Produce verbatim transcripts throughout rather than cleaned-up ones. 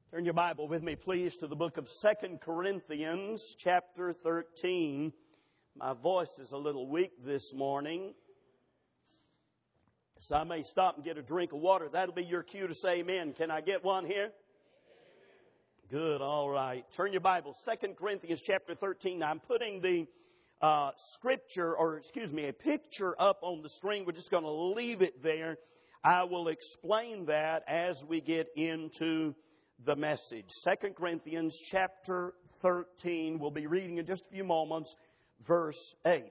Turn your Bible with me, please, to the book of Second Corinthians, chapter thirteen. My voice is a little weak this morning, so I may stop and get a drink of water. That'll be your cue to say amen. Can I get one here? Good, all right. Turn your Bible, Second Corinthians, chapter thirteen. Now, I'm putting the uh, scripture, or excuse me, a picture up on the screen. We're just going to leave it there. I will explain that as we get into the message. Second Corinthians chapter thirteen. We'll be reading in just a few moments, verse eight.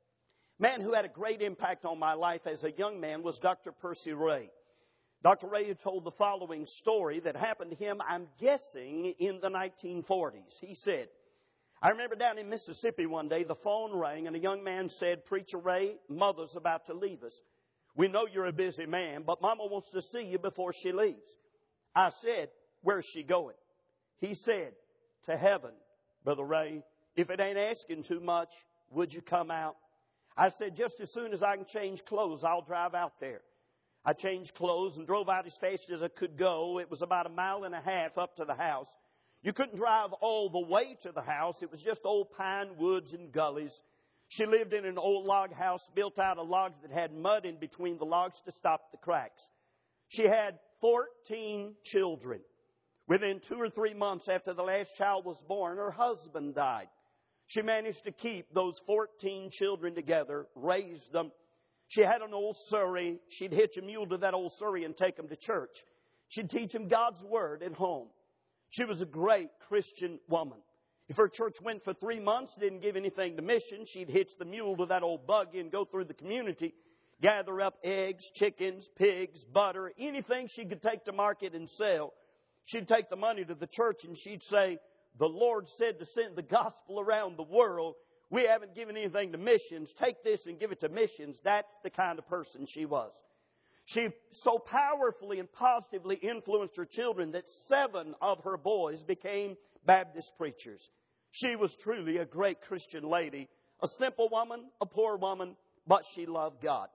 Man who had a great impact on my life as a young man was Doctor Percy Ray. Doctor Ray told the following story that happened to him, I'm guessing, in the nineteen forties. He said, I remember down in Mississippi one day, the phone rang and a young man said, Preacher Ray, Mother's about to leave us. We know you're a busy man, but Mama wants to see you before she leaves. I said, Where's she going? He said, to heaven, Brother Ray. If it ain't asking too much, would you come out? I said, just as soon as I can change clothes, I'll drive out there. I changed clothes and drove out as fast as I could go. It was about a mile and a half up to the house. You couldn't drive all the way to the house. It was just old pine woods and gullies. She lived in an old log house built out of logs that had mud in between the logs to stop the cracks. She had fourteen children. Within two or three months after the last child was born, her husband died. She managed to keep those fourteen children together, raised them. She had an old surrey. She'd hitch a mule to that old surrey and take them to church. She'd teach them God's Word at home. She was a great Christian woman. If her church went for three months, didn't give anything to mission, she'd hitch the mule to that old buggy and go through the community, gather up eggs, chickens, pigs, butter, anything she could take to market and sell. She'd take the money to the church and she'd say, the Lord said to send the gospel around the world. We haven't given anything to missions. Take this and give it to missions. That's the kind of person she was. She so powerfully and positively influenced her children that seven of her boys became Baptist preachers. She was truly a great Christian lady, a simple woman, a poor woman, but she loved God.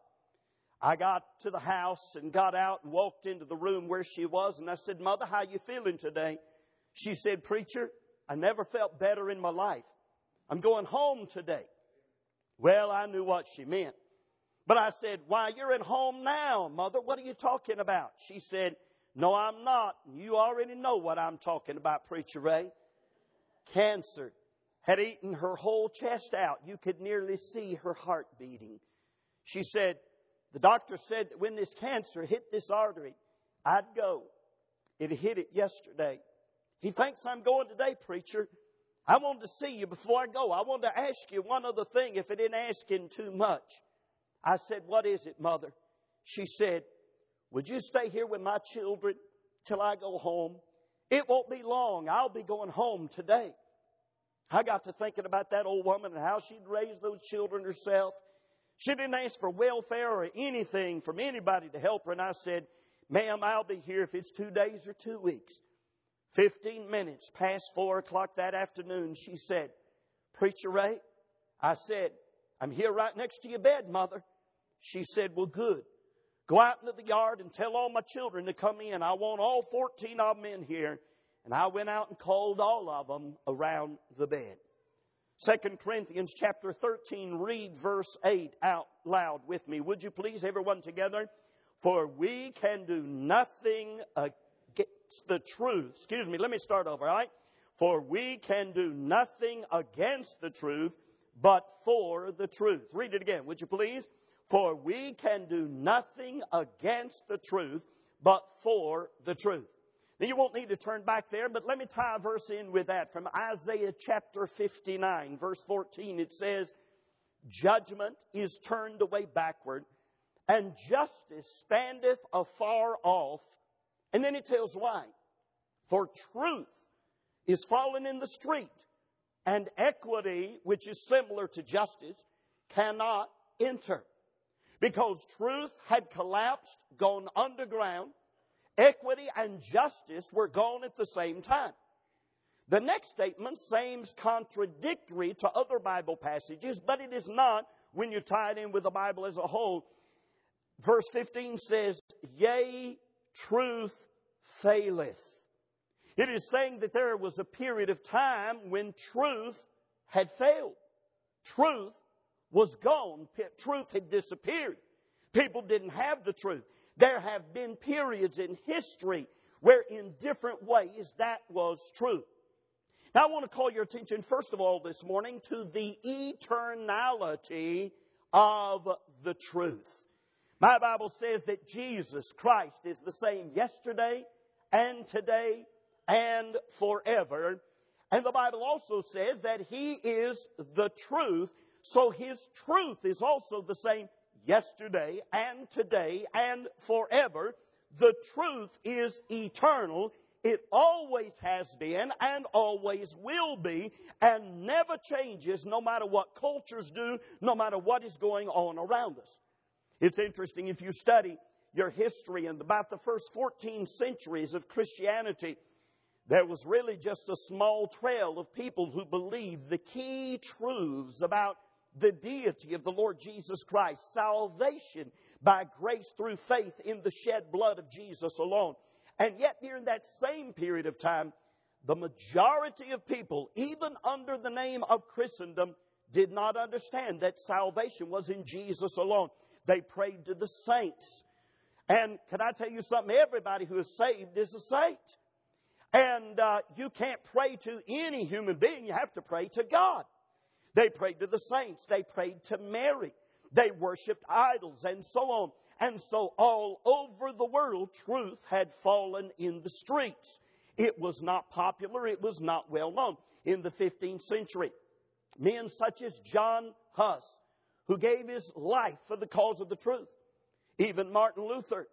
I got to the house and got out and walked into the room where she was. And I said, Mother, how you feeling today? She said, Preacher, I never felt better in my life. I'm going home today. Well, I knew what she meant. But I said, why, you're at home now, Mother. What are you talking about? She said, no, I'm not. You already know what I'm talking about, Preacher Ray. Cancer had eaten her whole chest out. You could nearly see her heart beating. She said, the doctor said that when this cancer hit this artery, I'd go. It hit it yesterday. He thinks I'm going today, Preacher. I wanted to see you before I go. I wanted to ask you one other thing if it isn't asking too much. I said, what is it, Mother? She said, would you stay here with my children till I go home? It won't be long. I'll be going home today. I got to thinking about that old woman and how she'd raised those children herself. She didn't ask for welfare or anything from anybody to help her. And I said, ma'am, I'll be here if it's two days or two weeks. Fifteen minutes past four o'clock that afternoon, she said, Preacher Ray, I said, I'm here right next to your bed, Mother. She said, well, good. Go out into the yard and tell all my children to come in. I want all fourteen of them in here. And I went out and called all of them around the bed. Second Corinthians chapter thirteen, read verse eight out loud with me. Would you please, everyone together? For we can do nothing against the truth. Excuse me, let me start over, all right? For we can do nothing against the truth, but for the truth. Read it again, would you please? For we can do nothing against the truth, but for the truth. Now, you won't need to turn back there, but let me tie a verse in with that. From Isaiah chapter fifty-nine, verse fourteen, it says, Judgment is turned away backward, and justice standeth afar off. And then it tells why. For truth is fallen in the street, and equity, which is similar to justice, cannot enter. Because truth had collapsed, gone underground, equity and justice were gone at the same time. The next statement seems contradictory to other Bible passages, but it is not when you tie it in with the Bible as a whole. Verse fifteen says, Yea, truth faileth. It is saying that there was a period of time when truth had failed. Truth was gone. Truth had disappeared. People didn't have the truth. There have been periods in history where in different ways that was true. Now I want to call your attention first of all this morning to the eternality of the truth. My Bible says that Jesus Christ is the same yesterday and today and forever. And the Bible also says that He is the truth, so His truth is also the same yesterday and today and forever. The truth is eternal. It always has been and always will be and never changes no matter what cultures do, no matter what is going on around us. It's interesting if you study your history and about the first fourteen centuries of Christianity, there was really just a small trail of people who believed the key truths about the deity of the Lord Jesus Christ, salvation by grace through faith in the shed blood of Jesus alone. And yet during that same period of time, the majority of people, even under the name of Christendom, did not understand that salvation was in Jesus alone. They prayed to the saints. And can I tell you something? Everybody who is saved is a saint. And uh, you can't pray to any human being. You have to pray to God. They prayed to the saints. They prayed to Mary. They worshiped idols and so on. And so all over the world, truth had fallen in the streets. It was not popular. It was not well known. In the fifteenth century, men such as John Huss, who gave his life for the cause of the truth, even Martin Luther,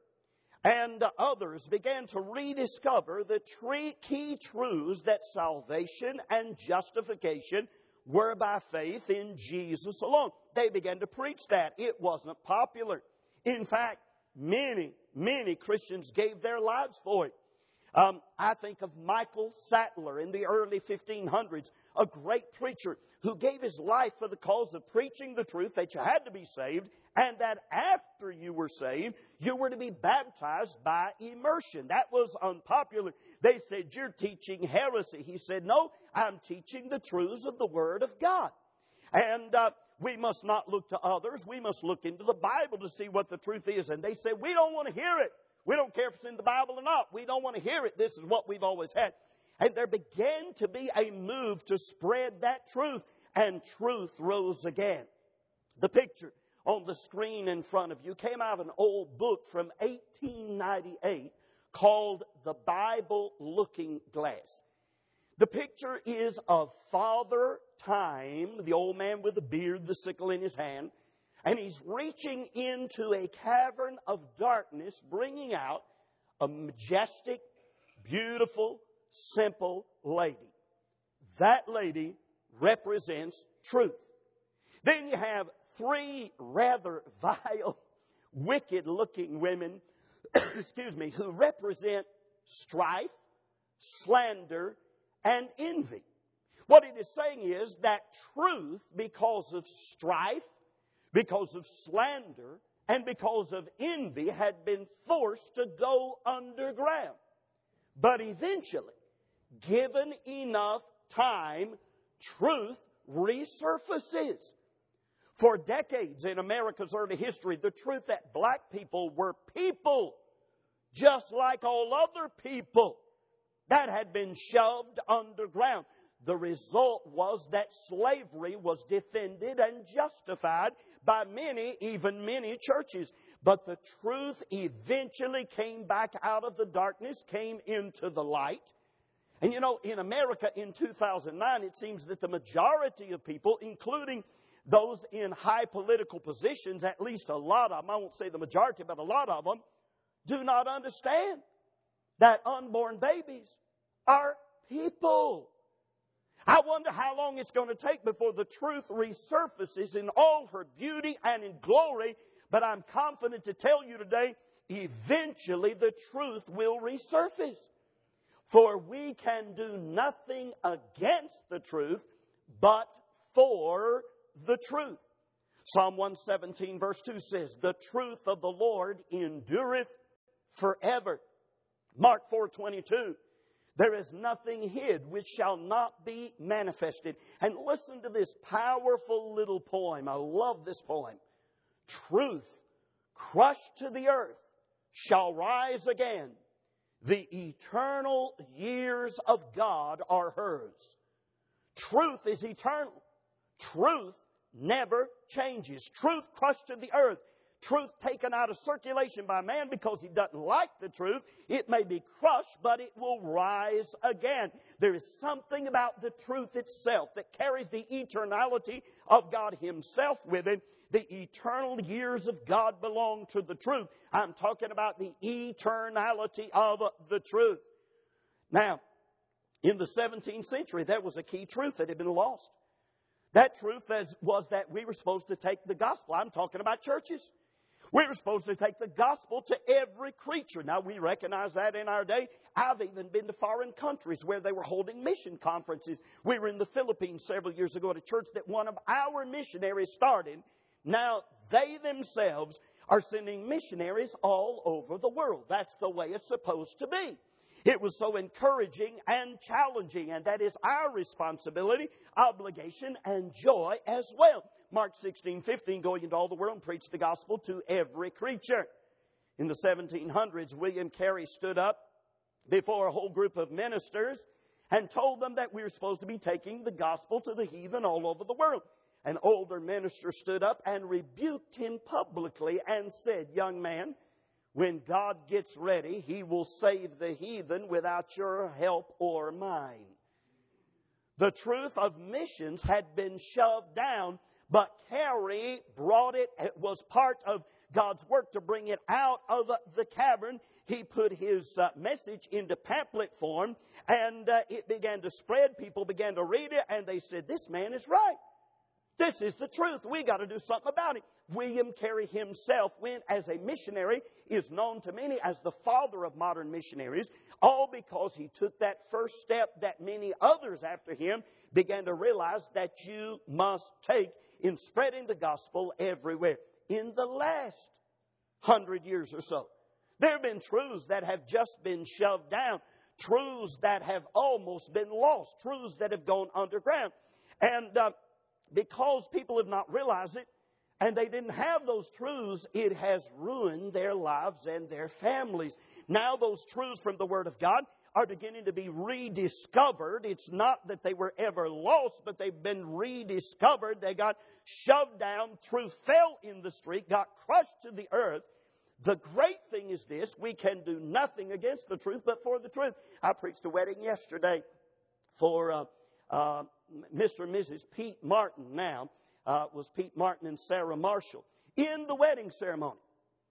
and others began to rediscover the three key truths that salvation and justification were by faith in Jesus alone. They began to preach that. It wasn't popular. In fact, many, many Christians gave their lives for it. Um, I think of Michael Sattler in the early fifteen hundreds, a great preacher who gave his life for the cause of preaching the truth that you had to be saved, and that after you were saved, you were to be baptized by immersion. That was unpopular. They said, "You're teaching heresy." He said, "No, I'm teaching the truths of the Word of God." And uh, we must not look to others. We must look into the Bible to see what the truth is. And they said, "We don't want to hear it. We don't care if it's in the Bible or not. We don't want to hear it. This is what we've always had." And there began to be a move to spread that truth, and truth rose again. The picture on the screen in front of you came out of an old book from eighteen ninety-eight called The Bible Looking Glass. The picture is of Father Time, the old man with the beard, the sickle in his hand, and he's reaching into a cavern of darkness, bringing out a majestic, beautiful, simple lady. That lady represents truth. Then you have three rather vile, wicked-looking women, excuse me, who represent strife, slander, and envy. What it is saying is that truth, because of strife, because of slander, and because of envy, had been forced to go underground. But eventually, given enough time, truth resurfaces. For decades in America's early history, the truth that black people were people, just like all other people, that had been shoved underground. The result was that slavery was defended and justified by many, even many churches. But the truth eventually came back out of the darkness, came into the light. And you know, in America in two thousand nine, it seems that the majority of people, including those in high political positions, at least a lot of them, I won't say the majority, but a lot of them, do not understand that unborn babies are people. I wonder how long it's going to take before the truth resurfaces in all her beauty and in glory. But I'm confident to tell you today, eventually the truth will resurface. For we can do nothing against the truth, but for the truth. Psalm one seventeen verse two says, "The truth of the Lord endureth forever." Mark four twenty-two, There is nothing hid which shall not be manifested. And listen to this powerful little poem. I love this poem. Truth, crushed to the earth, shall rise again. The eternal years of God are hers. Truth is eternal. Truth never changes. Truth crushed to the earth. Truth taken out of circulation by man because he doesn't like the truth. It may be crushed, but it will rise again. There is something about the truth itself that carries the eternality of God Himself with it. The eternal years of God belong to the truth. I'm talking about the eternality of the truth. Now, in the seventeenth century, there was a key truth that had been lost. That truth was that we were supposed to take the gospel. I'm talking about churches. We were supposed to take the gospel to every creature. Now, we recognize that in our day. I've even been to foreign countries where they were holding mission conferences. We were in the Philippines several years ago at a church that one of our missionaries started. Now, they themselves are sending missionaries all over the world. That's the way it's supposed to be. It was so encouraging and challenging, and that is our responsibility, obligation, and joy as well. Mark sixteen fifteen, going into all the world and preach the gospel to every creature. In the seventeen hundreds, William Carey stood up before a whole group of ministers and told them that we were supposed to be taking the gospel to the heathen all over the world. An older minister stood up and rebuked him publicly and said, "Young man, when God gets ready, He will save the heathen without your help or mine." The truth of missions had been shoved down, but Carey brought it. It was part of God's work to bring it out of the cavern. He put His uh, message into pamphlet form, and uh, it began to spread. People began to read it, and they said, "This man is right. This is the truth. We got to do something about it." William Carey himself went as a missionary, is known to many as the father of modern missionaries, all because he took that first step that many others after him began to realize that you must take in spreading the gospel everywhere. In the last hundred years or so, there have been truths that have just been shoved down, truths that have almost been lost, truths that have gone underground. And uh, because people have not realized it, and they didn't have those truths, it has ruined their lives and their families. Now those truths from the Word of God are beginning to be rediscovered. It's not that they were ever lost, but they've been rediscovered. They got shoved down. Truth fell in the street, got crushed to the earth. The great thing is this: we can do nothing against the truth, but for the truth. I preached a wedding yesterday for uh, uh, Mister and Missus Pete Martin. Now, uh, was Pete Martin and Sarah Marshall. In the wedding ceremony,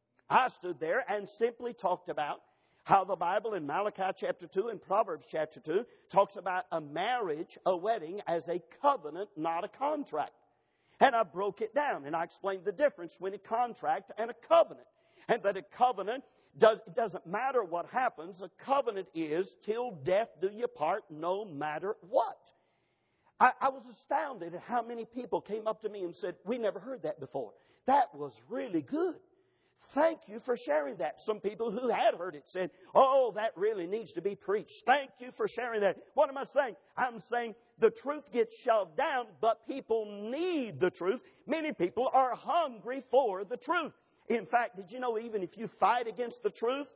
I stood there and simply talked about how the Bible in Malachi chapter two and Proverbs chapter two talks about a marriage, a wedding, as a covenant, not a contract. And I broke it down, and I explained the difference between a contract and a covenant. And that a covenant, does, it doesn't matter what happens, a covenant is till death do you part, no matter what. I, I was astounded at how many people came up to me and said, "We never heard that before. That was really good. Thank you for sharing that." Some people who had heard it said, "Oh, that really needs to be preached. Thank you for sharing that." What am I saying? I'm saying the truth gets shoved down, but people need the truth. Many people are hungry for the truth. In fact, did you know even if you fight against the truth,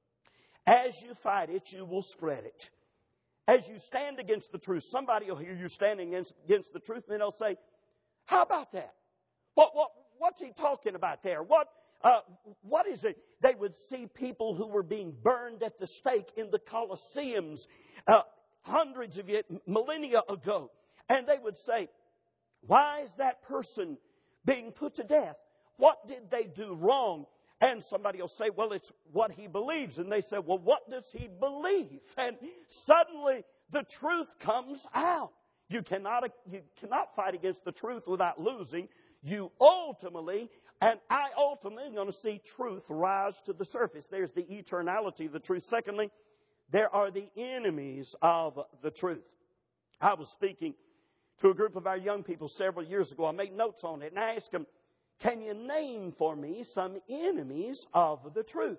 as you fight it, you will spread it. As you stand against the truth, somebody will hear you standing against, against the truth, and then they'll say, "How about that? What, what, what's he talking about there? What, uh, what is it?" They would see people who were being burned at the stake in the Colosseums uh, hundreds of years, millennia ago. And they would say, "Why is that person being put to death? What did they do wrong?" And somebody will say, "Well, it's what he believes." And they say, "Well, what does he believe?" And suddenly the truth comes out. You cannot, you cannot fight against the truth without losing. You ultimately, and I ultimately am going to see truth rise to the surface. There's the eternality of the truth. Secondly, there are the enemies of the truth. I was speaking to a group of our young people several years ago. I made notes on it, and I asked them, "Can you name for me some enemies of the truth?"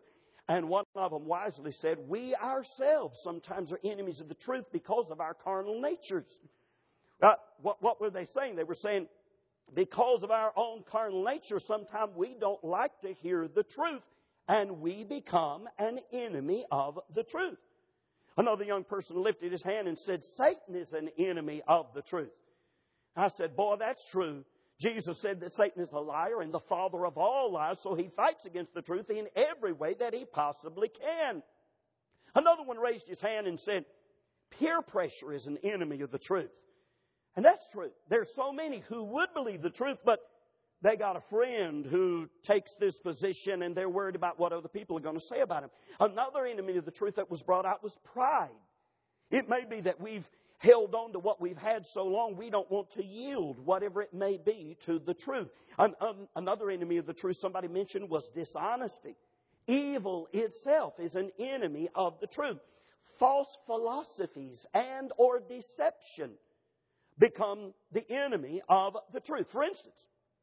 And one of them wisely said, we ourselves sometimes are enemies of the truth because of our carnal natures. Uh, what, what were they saying? They were saying, because of our own carnal nature, sometimes we don't like to hear the truth, and we become an enemy of the truth. Another young person lifted his hand and said, Satan is an enemy of the truth. I said, boy, that's true. Jesus said that Satan is a liar and the father of all lies, so he fights against the truth in every way that he possibly can. Another one raised his hand and said, peer pressure is an enemy of the truth. And that's true. There's so many who would believe the truth, but they got a friend who takes this position and they're worried about what other people are going to say about him. Another enemy of the truth that was brought out was pride. It may be that we've held on to what we've had so long, we don't want to yield, whatever it may be, to the truth. An, um, another enemy of the truth somebody mentioned was dishonesty. Evil itself is an enemy of the truth. False philosophies and or deception become the enemy of the truth. For instance,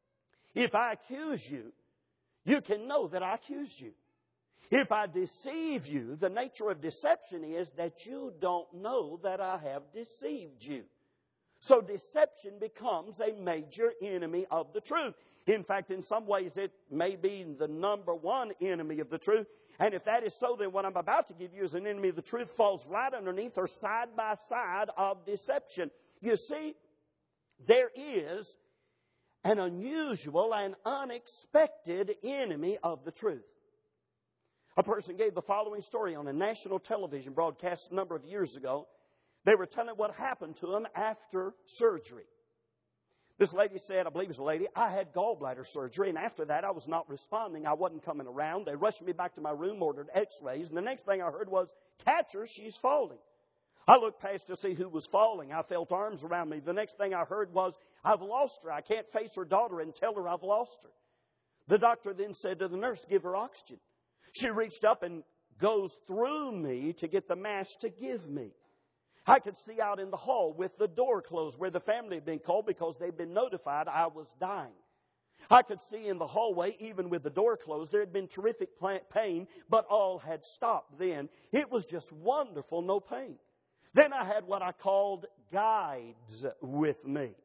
if I accuse you, you can know that I accused you. If I deceive you, the nature of deception is that you don't know that I have deceived you. So deception becomes a major enemy of the truth. In fact, in some ways, it may be the number one enemy of the truth. And if that is so, then what I'm about to give you as an enemy of the truth falls right underneath or side by side of deception. You see, there is an unusual and unexpected enemy of the truth. A person gave the following story on a national television broadcast a number of years ago. They were telling what happened to them after surgery. This lady said, I believe it was a lady, I had gallbladder surgery, and after that I was not responding. I wasn't coming around. They rushed me back to my room, ordered x-rays, and the next thing I heard was, catch her, she's falling. I looked past to see who was falling. I felt arms around me. The next thing I heard was, I've lost her. I can't face her daughter and tell her I've lost her. The doctor then said to the nurse, give her oxygen. She reached up and goes through me to get the mask to give me. I could see out in the hall with the door closed where the family had been called because they'd been notified I was dying. I could see in the hallway, even with the door closed, there had been terrific pain, but all had stopped then. It was just wonderful, no pain. Then I had what I called guides with me.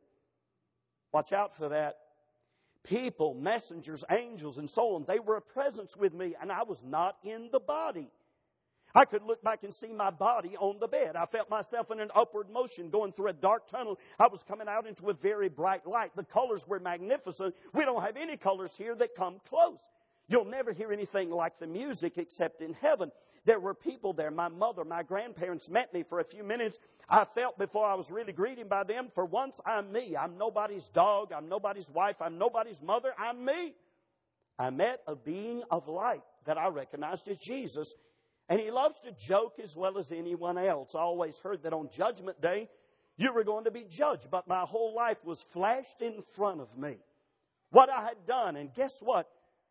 Watch out for that. People, messengers, angels, and so on, they were a presence with me, and I was not in the body. I could look back and see my body on the bed. I felt myself in an upward motion going through a dark tunnel. I was coming out into a very bright light. The colors were magnificent. We don't have any colors here that come close. You'll never hear anything like the music except in heaven. There were people there. My mother, my grandparents met me for a few minutes. I felt before I was really greeted by them, for once I'm me. I'm nobody's dog. I'm nobody's wife. I'm nobody's mother. I'm me. I met a being of light that I recognized as Jesus. And he loves to joke as well as anyone else. I always heard that on Judgment Day, you were going to be judged. But my whole life was flashed in front of me. What I had done. And guess what?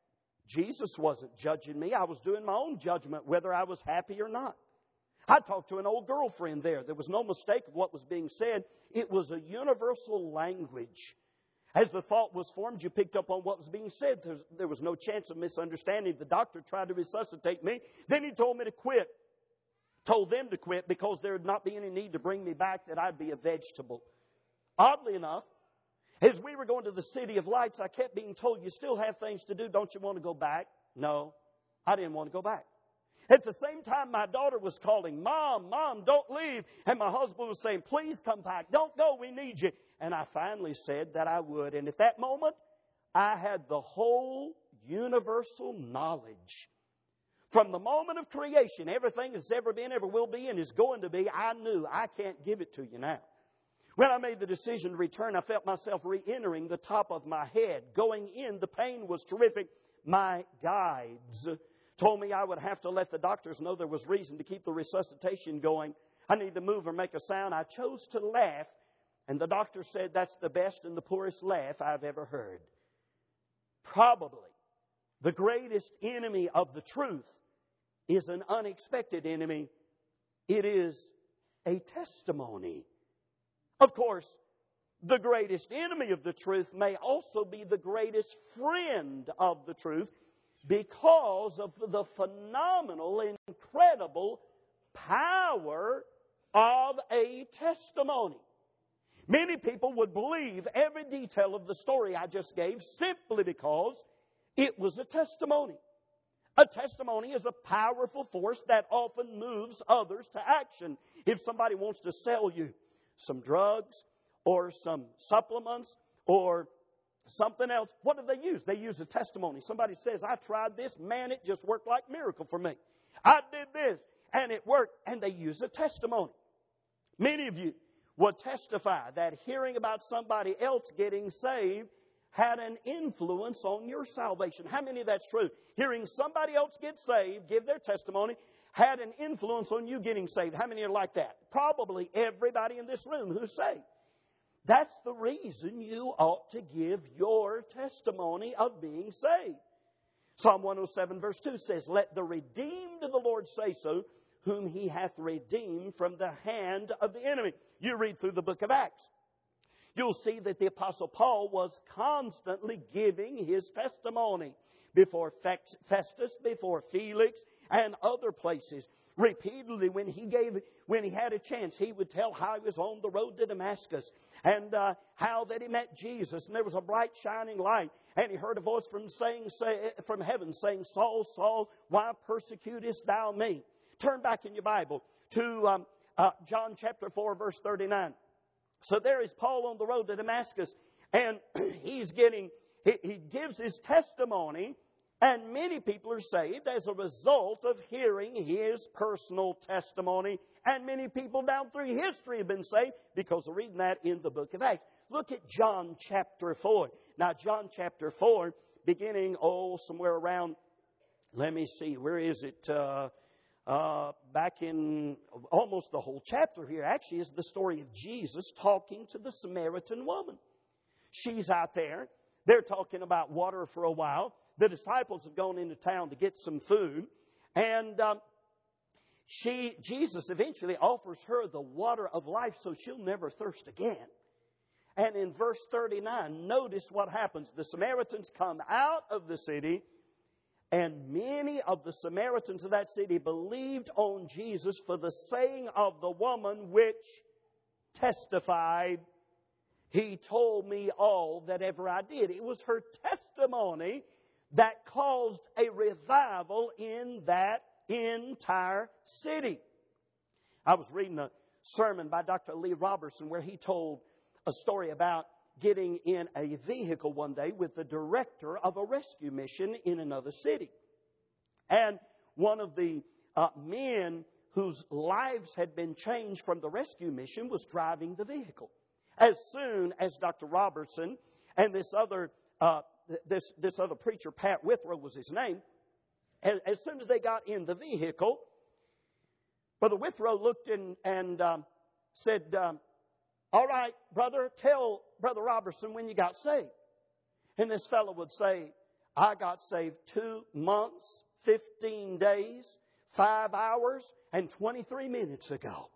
Jesus wasn't judging me. I was doing my own judgment whether I was happy or not. I talked to an old girlfriend there. There was no mistake of what was being said. It was a universal language. As the thought was formed, you picked up on what was being said. There, there was no chance of misunderstanding. The doctor tried to resuscitate me. Then he told me to quit. Told them to quit because there would not be any need to bring me back, that I'd be a vegetable. Oddly enough, as we were going to the City of Lights, I kept being told, you still have things to do. Don't you want to go back? No, I didn't want to go back. At the same time, my daughter was calling, Mom, Mom, don't leave. And my husband was saying, please come back. Don't go. We need you. And I finally said that I would. And at that moment, I had the whole universal knowledge. From the moment of creation, everything that's ever been, ever will be, and is going to be, I knew I can't give it to you now. When I made the decision to return, I felt myself re-entering the top of my head. Going in, the pain was terrific. My guides told me I would have to let the doctors know there was reason to keep the resuscitation going. I need to move or make a sound. I chose to laugh, and the doctor said that's the best and the poorest laugh I've ever heard. Probably the greatest enemy of the truth is an unexpected enemy. It is a testimony. Of course, the greatest enemy of the truth may also be the greatest friend of the truth. because of the phenomenal, incredible power of a testimony. Many people would believe every detail of the story I just gave simply because it was a testimony. A testimony is a powerful force that often moves others to action. If somebody wants to sell you some drugs or some supplements or something else, what do they use? They use a testimony. Somebody says, I tried this, man, it just worked like a miracle for me. I did this, and it worked, and they use a testimony. Many of you will testify that hearing about somebody else getting saved had an influence on your salvation. How many of that's true? Hearing somebody else get saved, give their testimony, had an influence on you getting saved. How many are like that? Probably everybody in this room who's saved. That's the reason you ought to give your testimony of being saved. Psalm one oh seven verse two says, let the redeemed of the Lord say so, whom he hath redeemed from the hand of the enemy. You read through the book of Acts. You'll see that the Apostle Paul was constantly giving his testimony before Festus, before Felix, and other places. Repeatedly, when he gave, when he had a chance, he would tell how he was on the road to Damascus and uh, how that he met Jesus, and there was a bright shining light, and he heard a voice from saying, say, from heaven saying, Saul, Saul, why persecutest thou me? Turn back in your Bible to um, uh, John chapter four, verse thirty-nine. So there is Paul on the road to Damascus, and he's getting, he, he gives his testimony, and many people are saved as a result of hearing his personal testimony. And many people down through history have been saved because of reading that in the book of Acts. Look at John chapter four. Now, John chapter four, beginning, oh, somewhere around, let me see, where is it? Uh, uh, back in almost the whole chapter here, actually, is the story of Jesus talking to the Samaritan woman. She's out there. They're talking about water for a while. The disciples have gone into town to get some food. And um, she, Jesus eventually offers her the water of life so she'll never thirst again. And in verse thirty-nine, notice what happens. The Samaritans come out of the city, and many of the Samaritans of that city believed on Jesus for the saying of the woman which testified, he told me all that ever I did. It was her testimony that caused a revival in that entire city. I was reading a sermon by Doctor Lee Robertson where he told a story about getting in a vehicle one day with the director of a rescue mission in another city. And one of the uh, men whose lives had been changed from the rescue mission was driving the vehicle. As soon as Doctor Robertson and this other uh, this this other preacher, Pat Withrow was his name, as, as soon as they got in the vehicle, Brother Withrow looked in and um, said, um, all right, brother, tell Brother Robertson when you got saved. And this fellow would say, I got saved two months, fifteen days, five hours, and twenty-three minutes ago.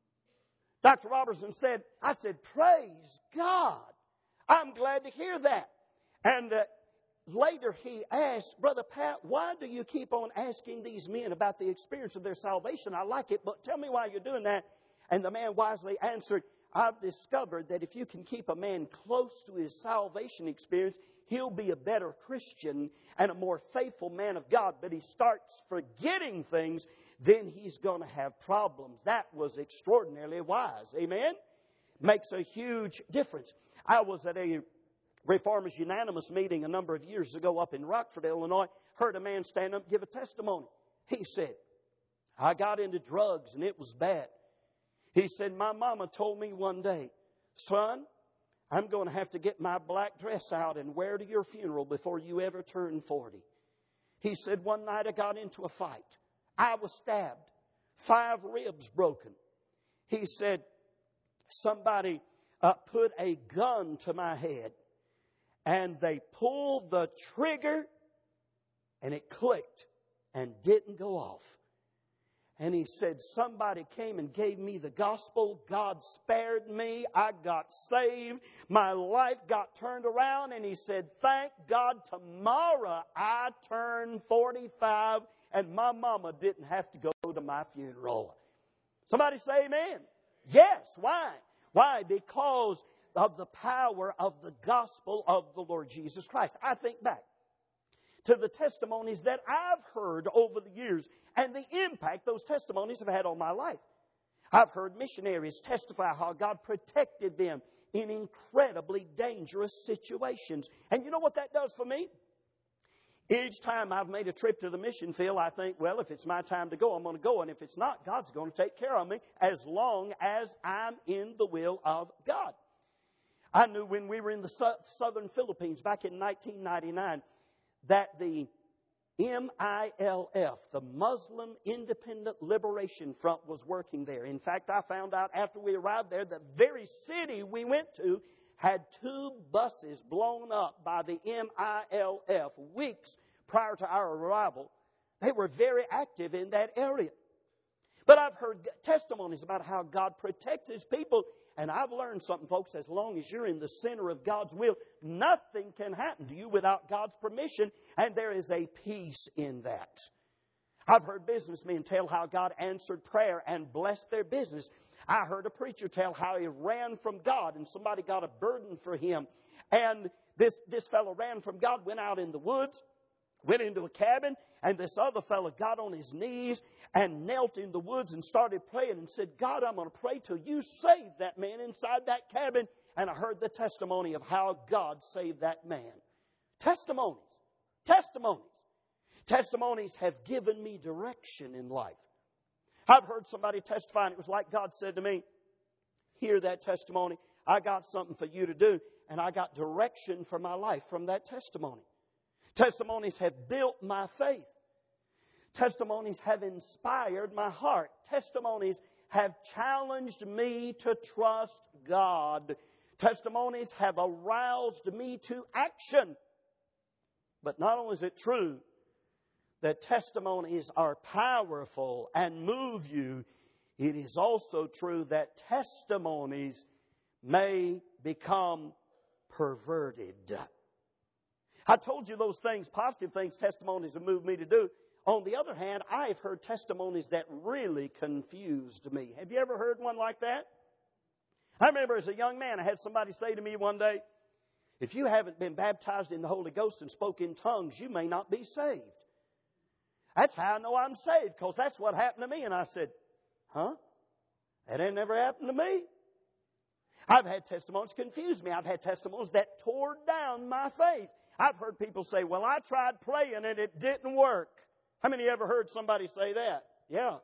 Doctor Robertson said, I said, praise God. I'm glad to hear that. And uh, later he asked, Brother Pat, why do you keep on asking these men about the experience of their salvation? I like it, but tell me why you're doing that. And the man wisely answered, I've discovered that if you can keep a man close to his salvation experience, he'll be a better Christian and a more faithful man of God. But he starts forgetting things, then he's going to have problems. That was extraordinarily wise. Amen? Makes a huge difference. I was at a Reformers Unanimous meeting a number of years ago up in Rockford, Illinois. Heard a man stand up and give a testimony. He said, I got into drugs and it was bad. He said, my mama told me one day, son, I'm going to have to get my black dress out and wear to your funeral before you ever turn forty. He said, one night I got into a fight. I was stabbed. Five ribs broken. He said, somebody uh, put a gun to my head and they pulled the trigger and it clicked and didn't go off. And he said, somebody came and gave me the gospel. God spared me. I got saved. My life got turned around. And he said, thank God, tomorrow I turn forty-five and my mama didn't have to go to my funeral. Somebody say amen. Yes. Why? Why? Because of the power of the gospel of the Lord Jesus Christ. I think back to the testimonies that I've heard over the years and the impact those testimonies have had on my life. I've heard missionaries testify how God protected them in incredibly dangerous situations. And you know what that does for me? Each time I've made a trip to the mission field, I think, well, if it's my time to go, I'm going to go. And if it's not, God's going to take care of me as long as I'm in the will of God. I knew when we were in the su- southern Philippines back in nineteen ninety-nine that the M I L F, the Muslim Independent Liberation Front, was working there. In fact, I found out after we arrived there, the very city we went to had two buses blown up by the M I L F weeks prior to our arrival. They were very active in that area. But I've heard testimonies about how God protects His people. And I've learned something, folks. As long as you're in the center of God's will, nothing can happen to you without God's permission. And there is a peace in that. I've heard businessmen tell how God answered prayer and blessed their business. I heard a preacher tell how he ran from God and somebody got a burden for him. And this, this fellow ran from God, went out in the woods, went into a cabin, and this other fellow got on his knees and knelt in the woods and started praying and said, God, I'm going to pray till you save that man inside that cabin. And I heard the testimony of how God saved that man. Testimonies. Testimonies. Testimonies have given me direction in life. I've heard somebody testify, and it was like God said to me, hear that testimony. I got something for you to do, and I got direction for my life from that testimony. Testimonies have built my faith. Testimonies have inspired my heart. Testimonies have challenged me to trust God. Testimonies have aroused me to action. But not only is it true that testimonies are powerful and move you, it is also true that testimonies may become perverted. I told you those things, positive things, testimonies have moved me to do. On the other hand, I've heard testimonies that really confused me. Have you ever heard one like that? I remember as a young man, I had somebody say to me one day, if you haven't been baptized in the Holy Ghost and spoke in tongues, you may not be saved. That's how I know I'm saved, because that's what happened to me. And I said, huh? That ain't never happened to me. I've had testimonies confuse me. I've had testimonies that tore down my faith. I've heard people say, well, I tried praying and it didn't work. How many ever heard somebody say that? Yeah.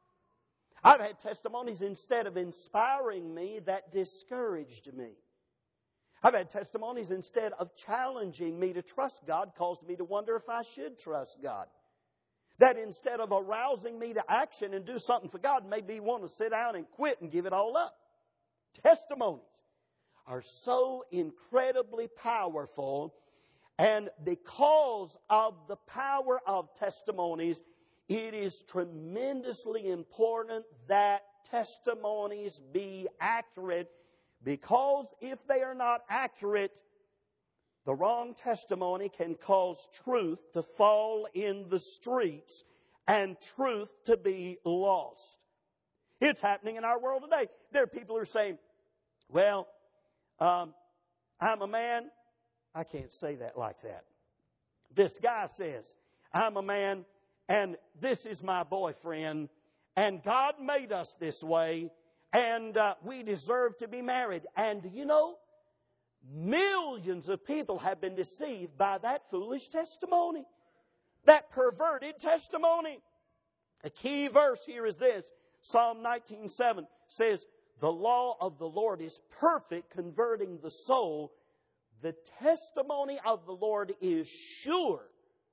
I've had testimonies instead of inspiring me that discouraged me. I've had testimonies instead of challenging me to trust God caused me to wonder if I should trust God. That instead of arousing me to action and do something for God made me want to sit down and quit and give it all up. Testimonies are so incredibly powerful. And because of the power of testimonies, it is tremendously important that testimonies be accurate. Because if they are not accurate, the wrong testimony can cause truth to fall in the streets and truth to be lost. It's happening in our world today. There are people who are saying, well, um, I'm a man. I can't say that like that. This guy says, I'm a man and this is my boyfriend and God made us this way and uh, we deserve to be married. And you know, millions of people have been deceived by that foolish testimony, that perverted testimony. A key verse here is this. Psalm nineteen seven says, the law of the Lord is perfect, converting the soul. The testimony of the Lord is sure,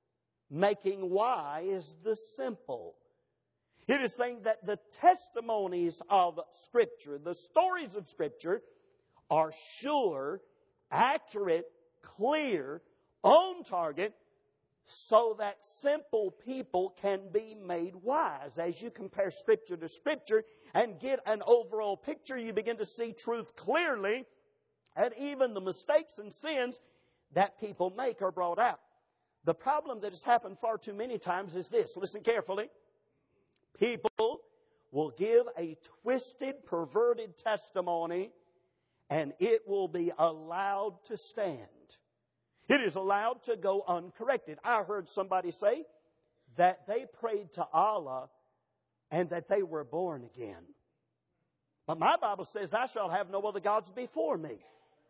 making wise the simple. It is saying that the testimonies of Scripture, the stories of Scripture, are sure, accurate, clear, on target, so that simple people can be made wise. As you compare Scripture to Scripture and get an overall picture, you begin to see truth clearly, and even the mistakes and sins that people make are brought out. The problem that has happened far too many times is this. Listen carefully. People will give a twisted, perverted testimony, and it will be allowed to stand. It is allowed to go uncorrected. I heard somebody say that they prayed to Allah and that they were born again. But my Bible says, thou shalt have no other gods before me.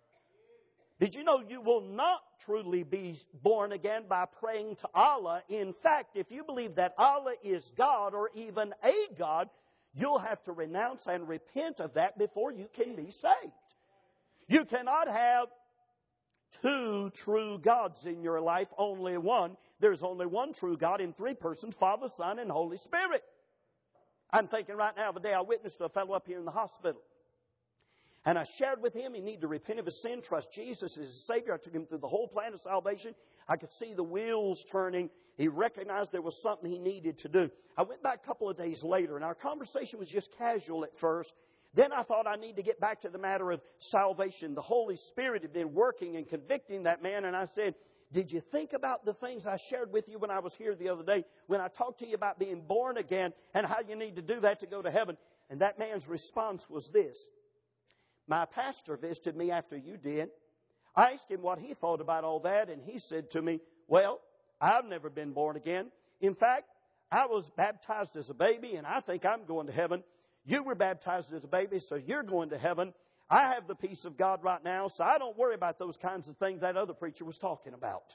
Did you know you will not truly be born again by praying to Allah? In fact, if you believe that Allah is God or even a God, you'll have to renounce and repent of that before you can be saved. You cannot have two true gods in your life, only one. There's only one true God in three persons, Father, Son, and Holy Spirit. I'm thinking right now of a day I witnessed to a fellow up here in the hospital. And I shared with him he needed to repent of his sin, trust Jesus as his Savior. I took him through the whole plan of salvation. I could see the wheels turning. He recognized there was something he needed to do. I went back a couple of days later, and our conversation was just casual at first. Then I thought I need to get back to the matter of salvation. The Holy Spirit had been working and convicting that man, and I said, did you think about the things I shared with you when I was here the other day, when I talked to you about being born again and how you need to do that to go to heaven? And that man's response was this. My pastor visited me after you did. I asked him what he thought about all that, and he said to me, well, I've never been born again. In fact, I was baptized as a baby, and I think I'm going to heaven. You were baptized as a baby, so you're going to heaven. I have the peace of God right now, so I don't worry about those kinds of things that other preacher was talking about.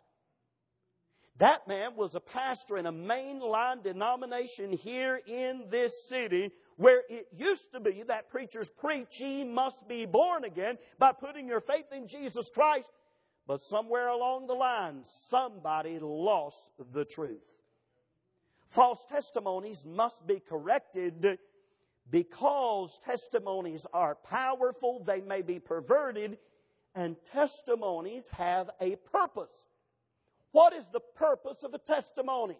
That man was a pastor in a mainline denomination here in this city where it used to be that preachers preach ye must be born again by putting your faith in Jesus Christ. But somewhere along the line, somebody lost the truth. False testimonies must be corrected because testimonies are powerful, they may be perverted, and testimonies have a purpose. What is the purpose of a testimony?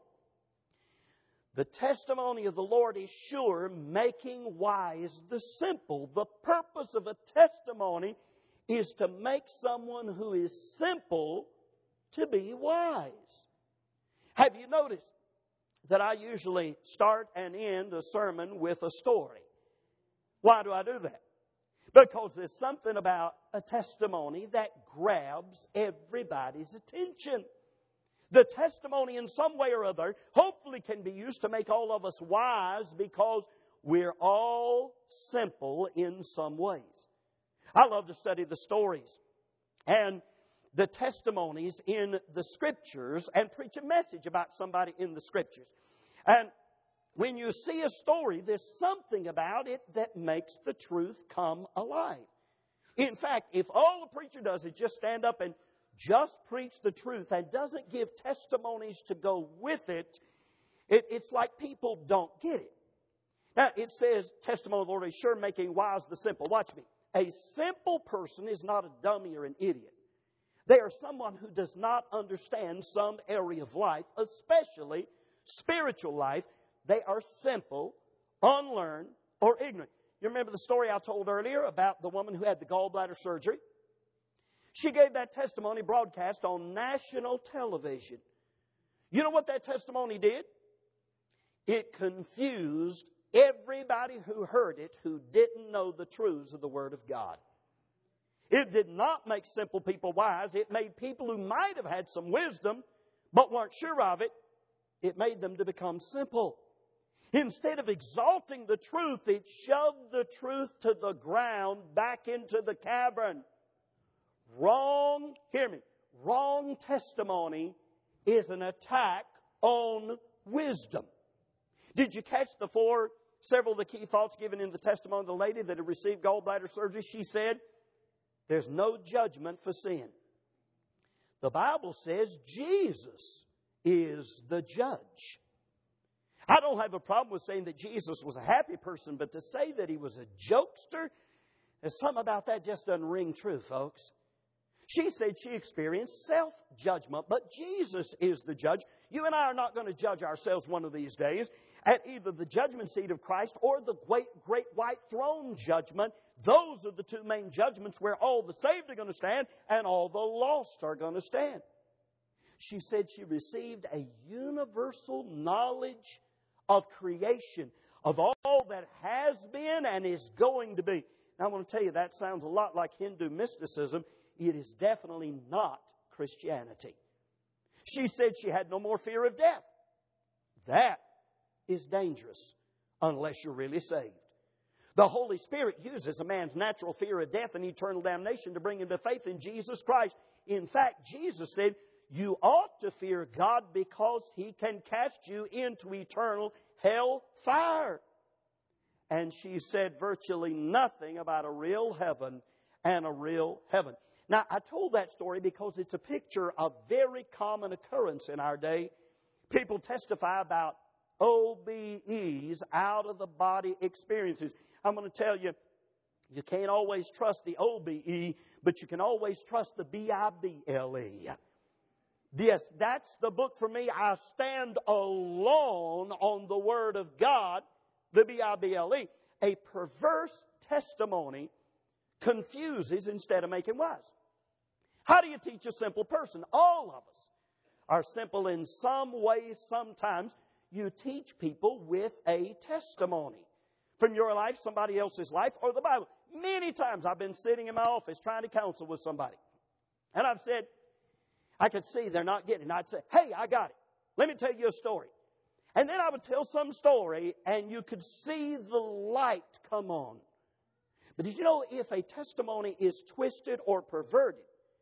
The testimony of the Lord is sure, making wise the simple. The purpose of a testimony is to make someone who is simple to be wise. Have you noticed that I usually start and end a sermon with a story? Why do I do that? Because there's something about a testimony that grabs everybody's attention. The testimony in some way or other hopefully can be used to make all of us wise because we're all simple in some ways. I love to study the stories and the testimonies in the Scriptures and preach a message about somebody in the Scriptures. And when you see a story, there's something about it that makes the truth come alive. In fact, if all the preacher does is just stand up and just preach the truth and doesn't give testimonies to go with it, it it's like people don't get it. Now, it says, testimony of the Lord is sure, making wise the simple. Watch me. A simple person is not a dummy or an idiot. They are someone who does not understand some area of life, especially spiritual life. They are simple, unlearned, or ignorant. You remember the story I told earlier about the woman who had the gallbladder surgery? She gave that testimony broadcast on national television. You know what that testimony did? It confused everybody who heard it who didn't know the truths of the Word of God. It did not make simple people wise. It made people who might have had some wisdom but weren't sure of it, it made them to become simple. Instead of exalting the truth, it shoved the truth to the ground, back into the cavern. Wrong, hear me, wrong testimony is an attack on wisdom. Did you catch the four, several of the key thoughts given in the testimony of the lady that had received gallbladder surgery? She said, there's no judgment for sin. The Bible says Jesus is the judge. I don't have a problem with saying that Jesus was a happy person, but to say that he was a jokester, there's something about that just doesn't ring true, folks. She said she experienced self-judgment, but Jesus is the judge. You and I are not going to judge ourselves one of these days at either the judgment seat of Christ or the great, great white throne judgment. Those are the two main judgments where all the saved are going to stand and all the lost are going to stand. She said she received a universal knowledge of creation, of all that has been and is going to be. Now, I want to tell you, that sounds a lot like Hindu mysticism. It is definitely not Christianity. She said she had no more fear of death. That is dangerous unless you're really saved. The Holy Spirit uses a man's natural fear of death and eternal damnation to bring him to faith in Jesus Christ. In fact, Jesus said, you ought to fear God because He can cast you into eternal hell fire. And she said virtually nothing about a real heaven and a real heaven. Now, I told that story because it's a picture of very common occurrence in our day. People testify about O B Es, out-of-the-body experiences. I'm going to tell you, you can't always trust the O B E, but you can always trust the B I B L E. Yes, that's the book for me. I stand alone on the Word of God, the B I B L E. A perverse testimony confuses instead of making wise. How do you teach a simple person? All of us are simple in some ways sometimes. You teach people with a testimony from your life, somebody else's life, or the Bible. Many times I've been sitting in my office trying to counsel with somebody. And I've said, I could see they're not getting it. And I'd say, hey, I got it. Let me tell you a story. And then I would tell some story, and you could see the light come on. But did you know if a testimony is twisted or perverted,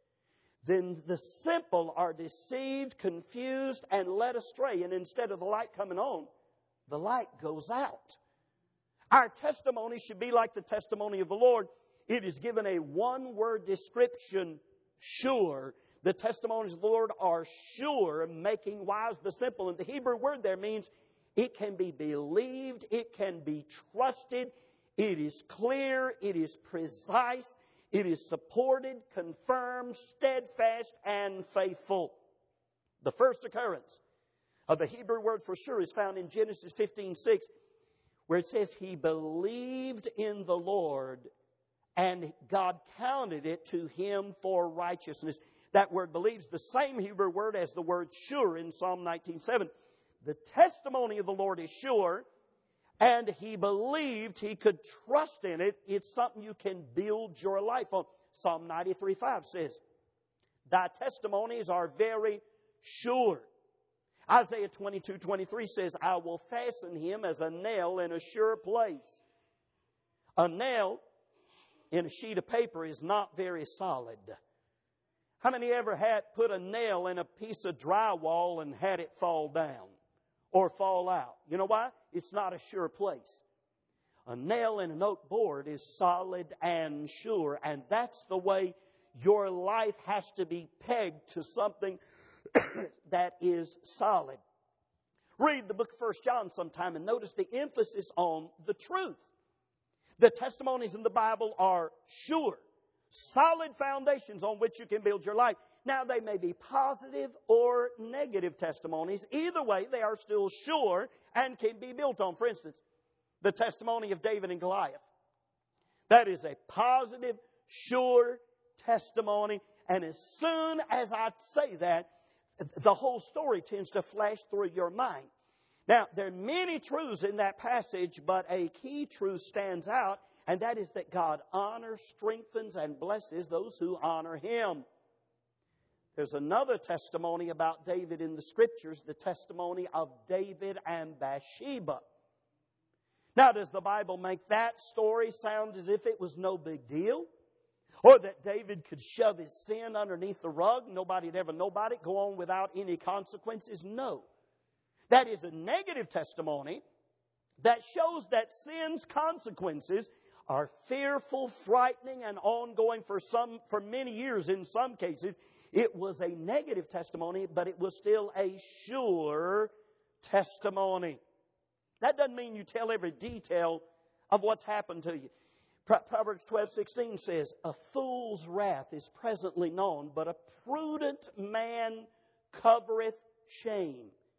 then the simple are deceived, confused, and led astray. And instead of the light coming on, the light goes out. Our testimony should be like the testimony of the Lord. It is given a one-word description, sure. The testimonies of the Lord are sure, making wise the simple. And the Hebrew word there means it can be believed, it can be trusted, it is clear, it is precise, it is supported, confirmed, steadfast, and faithful. The first occurrence of the Hebrew word for sure is found in Genesis fifteen six, where it says, He believed in the Lord, and God counted it to him for righteousness. That word believes the same Hebrew word as the word sure in Psalm nineteen seven. The testimony of the Lord is sure, and he believed he could trust in it. It's something you can build your life on. Psalm ninety-three five says, Thy testimonies are very sure. Isaiah twenty-two twenty-three says, I will fasten him as a nail in a sure place. A nail in a sheet of paper is not very solid. How many ever had put a nail in a piece of drywall and had it fall down or fall out? You know why? It's not a sure place. A nail in an oak board is solid and sure, and that's the way your life has to be pegged to something that is solid. Read the book of First John sometime and notice the emphasis on the truth. The testimonies in the Bible are sure. Solid foundations on which you can build your life. Now, they may be positive or negative testimonies. Either way, they are still sure and can be built on. For instance, the testimony of David and Goliath. That is a positive, sure testimony. And as soon as I say that, the whole story tends to flash through your mind. Now, there are many truths in that passage, but a key truth stands out. And that is that God honors, strengthens, and blesses those who honor Him. There's another testimony about David in the Scriptures, the testimony of David and Bathsheba. Now, does the Bible make that story sound as if it was no big deal? Or that David could shove his sin underneath the rug, nobody'd ever know about it, go on without any consequences? No. That is a negative testimony that shows that sin's consequences are fearful, frightening, and ongoing for some, for many years in some cases. It was a negative testimony, but it was still a sure testimony. That doesn't mean you tell every detail of what's happened to you. Proverbs twelve sixteen says, A fool's wrath is presently known, but a prudent man covereth shame.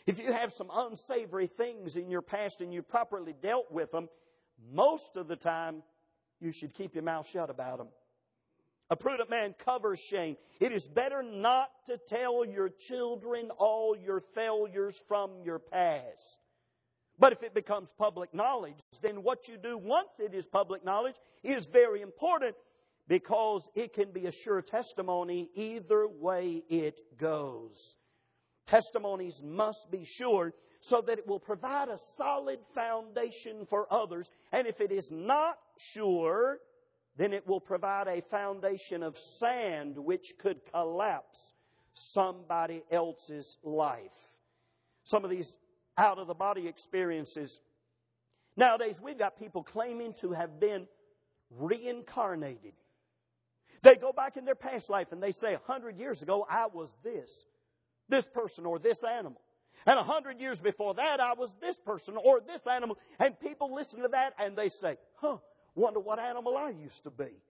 if you have some unsavory things in your past and you properly dealt with them, most of the time you should keep your mouth shut about them. A prudent man covers shame. It is better not to tell your children all your failures from your past. But if it becomes public knowledge, then what you do once it is public knowledge is very important, because it can be a sure testimony either way it goes. Testimonies must be sure so that it will provide a solid foundation for others. And if it is not sure, then it will provide a foundation of sand which could collapse somebody else's life. Some of these out-of-the-body experiences. Nowadays, we've got people claiming to have been reincarnated. They go back in their past life and they say, a hundred years ago, I was this, this person or this animal. And a hundred years before that, I was this person or this animal. And people listen to that and they say, huh, wonder what animal I used to be.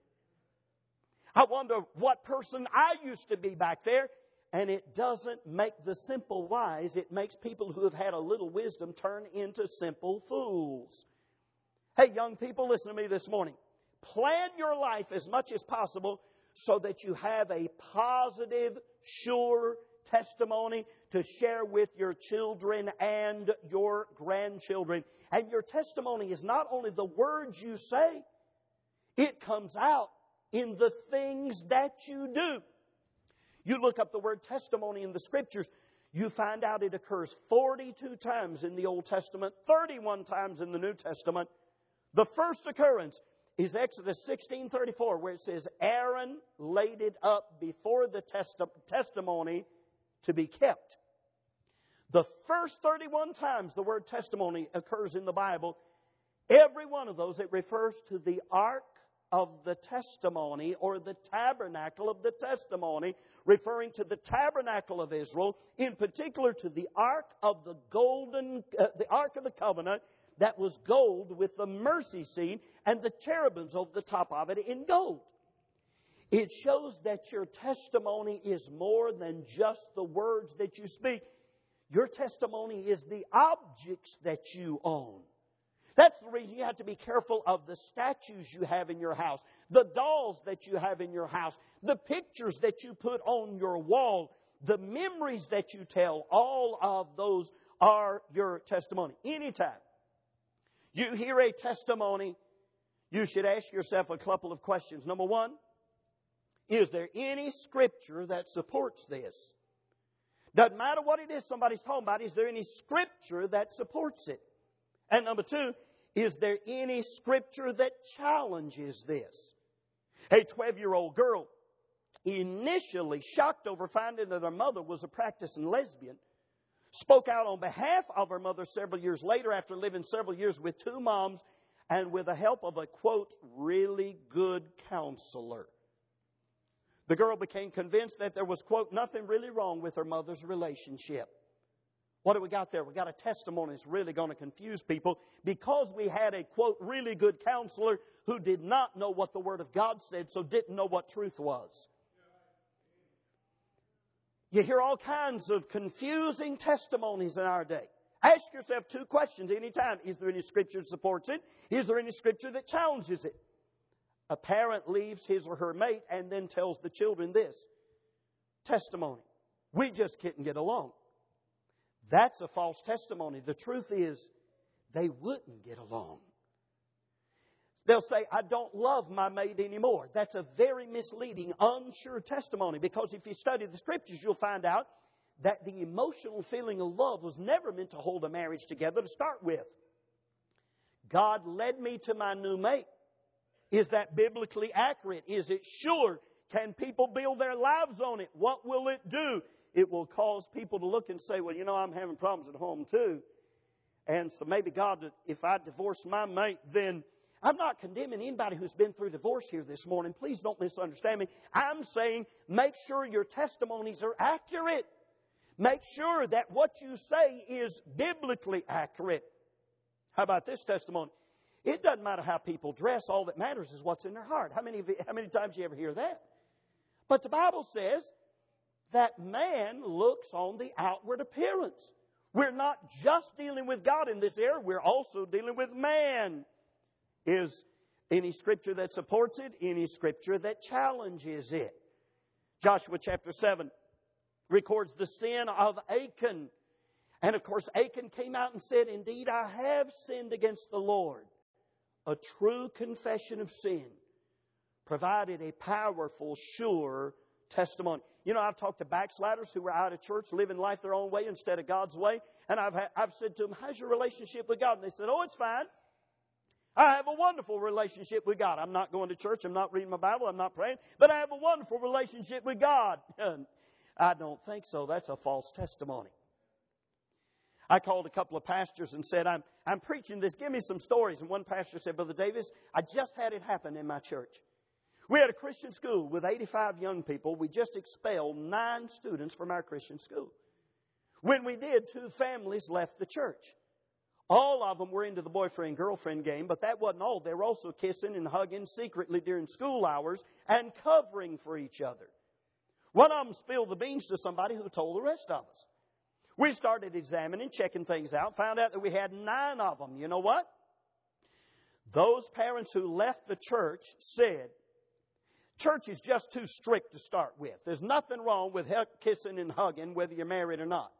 I wonder what person I used to be back there. And it doesn't make the simple wise. It makes people who have had a little wisdom turn into simple fools. Hey, young people, listen to me this morning. Plan your life as much as possible so that you have a positive, sure testimony to share with your children and your grandchildren. And your testimony is not only the words you say, it comes out in the things that you do. You look up the word testimony in the Scriptures, you find out it occurs forty-two times in the Old Testament, thirty-one times in the New Testament. The first occurrence is Exodus sixteen thirty-four, where it says, Aaron laid it up before the testi- testimony to be kept. The first thirty-one times the word testimony occurs in the Bible, every one of those, it refers to the ark of the testimony, or the tabernacle of the testimony, referring to the tabernacle of Israel, in particular to the ark of the golden, uh, the ark of the covenant that was gold with the mercy seat and the cherubims over the top of it in gold. It shows that your testimony is more than just the words that you speak. Your testimony is the objects that you own. That's the reason you have to be careful of the statues you have in your house, the dolls that you have in your house, the pictures that you put on your wall, the memories that you tell. All of those are your testimony. Anytime you hear a testimony, you should ask yourself a couple of questions. Number one, is there any Scripture that supports this? Doesn't matter what it is somebody's talking about. Is there any Scripture that supports it? And number two, is there any Scripture that challenges this? A twelve-year-old girl, initially shocked over finding that her mother was a practicing lesbian, spoke out on behalf of her mother several years later after living several years with two moms and with the help of a, quote, really good counselor. The girl became convinced that there was, quote, nothing really wrong with her mother's relationship. What do we got there? We got a testimony that's really going to confuse people because we had a, quote, really good counselor who did not know what the Word of God said, so didn't know what truth was. You hear all kinds of confusing testimonies in our day. Ask yourself two questions anytime. Is there any Scripture that supports it? Is there any Scripture that challenges it? A parent leaves his or her mate and then tells the children this. Testimony. We just couldn't get along. That's a false testimony. The truth is, they wouldn't get along. They'll say, I don't love my mate anymore. That's a very misleading, unsure testimony, because if you study the Scriptures, you'll find out that the emotional feeling of love was never meant to hold a marriage together to start with. God led me to my new mate. Is that biblically accurate? Is it sure? Can people build their lives on it? What will it do? It will cause people to look and say, well, you know, I'm having problems at home too. And so maybe God, if I divorce my mate, then I'm not condemning anybody who's been through divorce here this morning. Please don't misunderstand me. I'm saying make sure your testimonies are accurate. Make sure that what you say is biblically accurate. How about this testimony? It doesn't matter how people dress. All that matters is what's in their heart. How many, of you, how many times do you ever hear that? But the Bible says that man looks on the outward appearance. We're not just dealing with God in this area, we're also dealing with man. Is any scripture that supports it, any scripture that challenges it. Joshua chapter seven records the sin of Achan. And of course, Achan came out and said, "Indeed, I have sinned against the Lord." A true confession of sin provided a powerful, sure testimony. You know, I've talked to backsliders who were out of church, living life their own way instead of God's way. And I've, ha- I've said to them, "How's your relationship with God?" And they said, "Oh, it's fine. I have a wonderful relationship with God. I'm not going to church. I'm not reading my Bible. I'm not praying. But I have a wonderful relationship with God." I don't think so. That's a false testimony. I called a couple of pastors and said, I'm, I'm preaching this. Give me some stories. And one pastor said, "Brother Davis, I just had it happen in my church. We had a Christian school with eighty-five young people. We just expelled nine students from our Christian school. When we did, two families left the church. All of them were into the boyfriend-girlfriend game, but that wasn't all. They were also kissing and hugging secretly during school hours and covering for each other. One of them spilled the beans to somebody who told the rest of us. We started examining, checking things out, found out that we had nine of them. You know what? Those parents who left the church said, church is just too strict to start with. There's nothing wrong with kissing and hugging, whether you're married or not.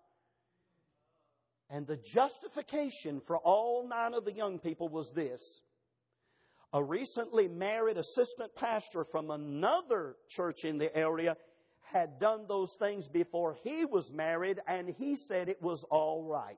And the justification for all nine of the young people was this. A recently married assistant pastor from another church in the area had done those things before he was married, and he said it was all right.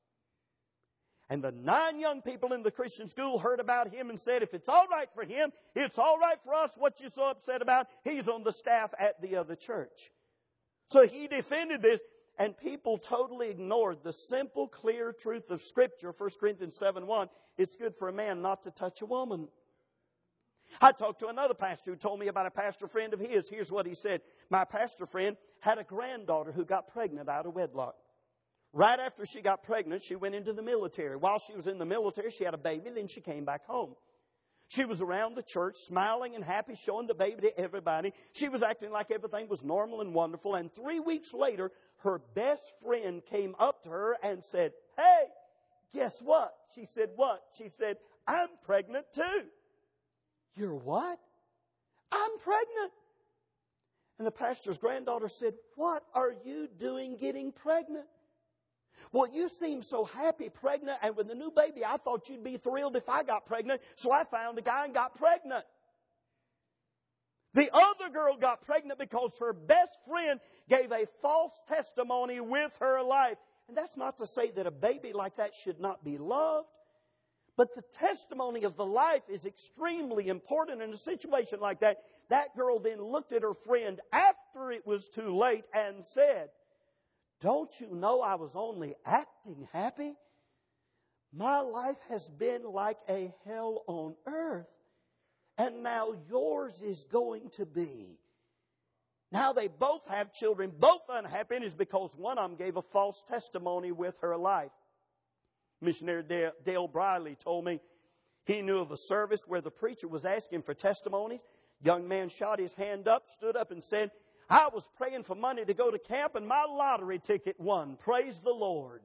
And the nine young people in the Christian school heard about him and said, "If it's all right for him, it's all right for us. What you so upset about? He's on the staff at the other church." So he defended this, and people totally ignored the simple, clear truth of Scripture. First Corinthians seven one, it's good for a man not to touch a woman. I talked to another pastor who told me about a pastor friend of his. Here's what he said. My pastor friend had a granddaughter who got pregnant out of wedlock. Right after she got pregnant, she went into the military. While she was in the military, she had a baby. Then she came back home. She was around the church, smiling and happy, showing the baby to everybody. She was acting like everything was normal and wonderful. And three weeks later, her best friend came up to her and said, "Hey, guess what?" She said, "What?" She said, "I'm pregnant too." "You're what?" "I'm pregnant." And the pastor's granddaughter said, "What are you doing getting pregnant?" "Well, you seem so happy pregnant, and with the new baby, I thought you'd be thrilled if I got pregnant, so I found a guy and got pregnant." The other girl got pregnant because her best friend gave a false testimony with her life. And that's not to say that a baby like that should not be loved. But the testimony of the life is extremely important in a situation like that. That girl then looked at her friend after it was too late and said, "Don't you know I was only acting happy? My life has been like a hell on earth, and now yours is going to be." Now they both have children, both unhappy, and it's because one of them gave a false testimony with her life. Missionary Dale Briley told me he knew of a service where the preacher was asking for testimonies. Young man shot his hand up, stood up and said, "I was praying for money to go to camp and my lottery ticket won. Praise the Lord."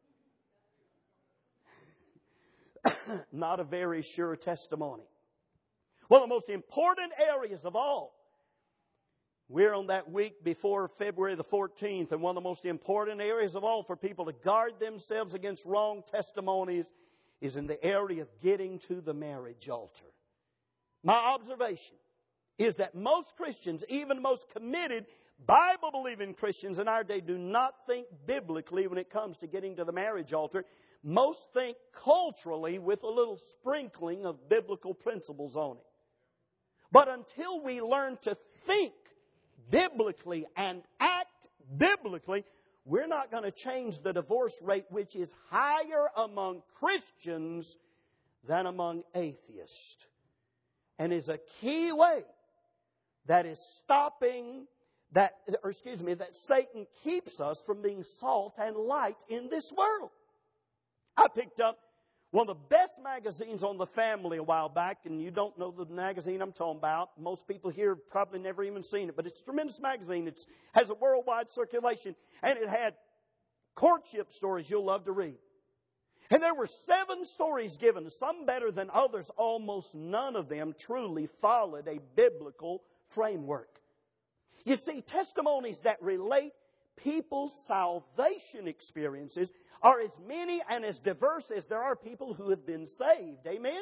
Not a very sure testimony. One of the most important areas of all. We're on that week before February the fourteenth, and one of the most important areas of all for people to guard themselves against wrong testimonies is in the area of getting to the marriage altar. My observation is that most Christians, even most committed, Bible-believing Christians in our day, do not think biblically when it comes to getting to the marriage altar. Most think culturally with a little sprinkling of biblical principles on it. But until we learn to think biblically and act biblically, we're not going to change the divorce rate, which is higher among Christians than among atheists. And is a key way that is stopping that, or excuse me, that Satan keeps us from being salt and light in this world. I picked up one of the best magazines on the family a while back, and you don't know the magazine I'm talking about. Most people here have probably never even seen it, but it's a tremendous magazine. It has a worldwide circulation, and it had courtship stories you'll love to read. And there were seven stories given, some better than others. Almost none of them truly followed a biblical framework. You see, testimonies that relate people's salvation experiences are as many and as diverse as there are people who have been saved. Amen?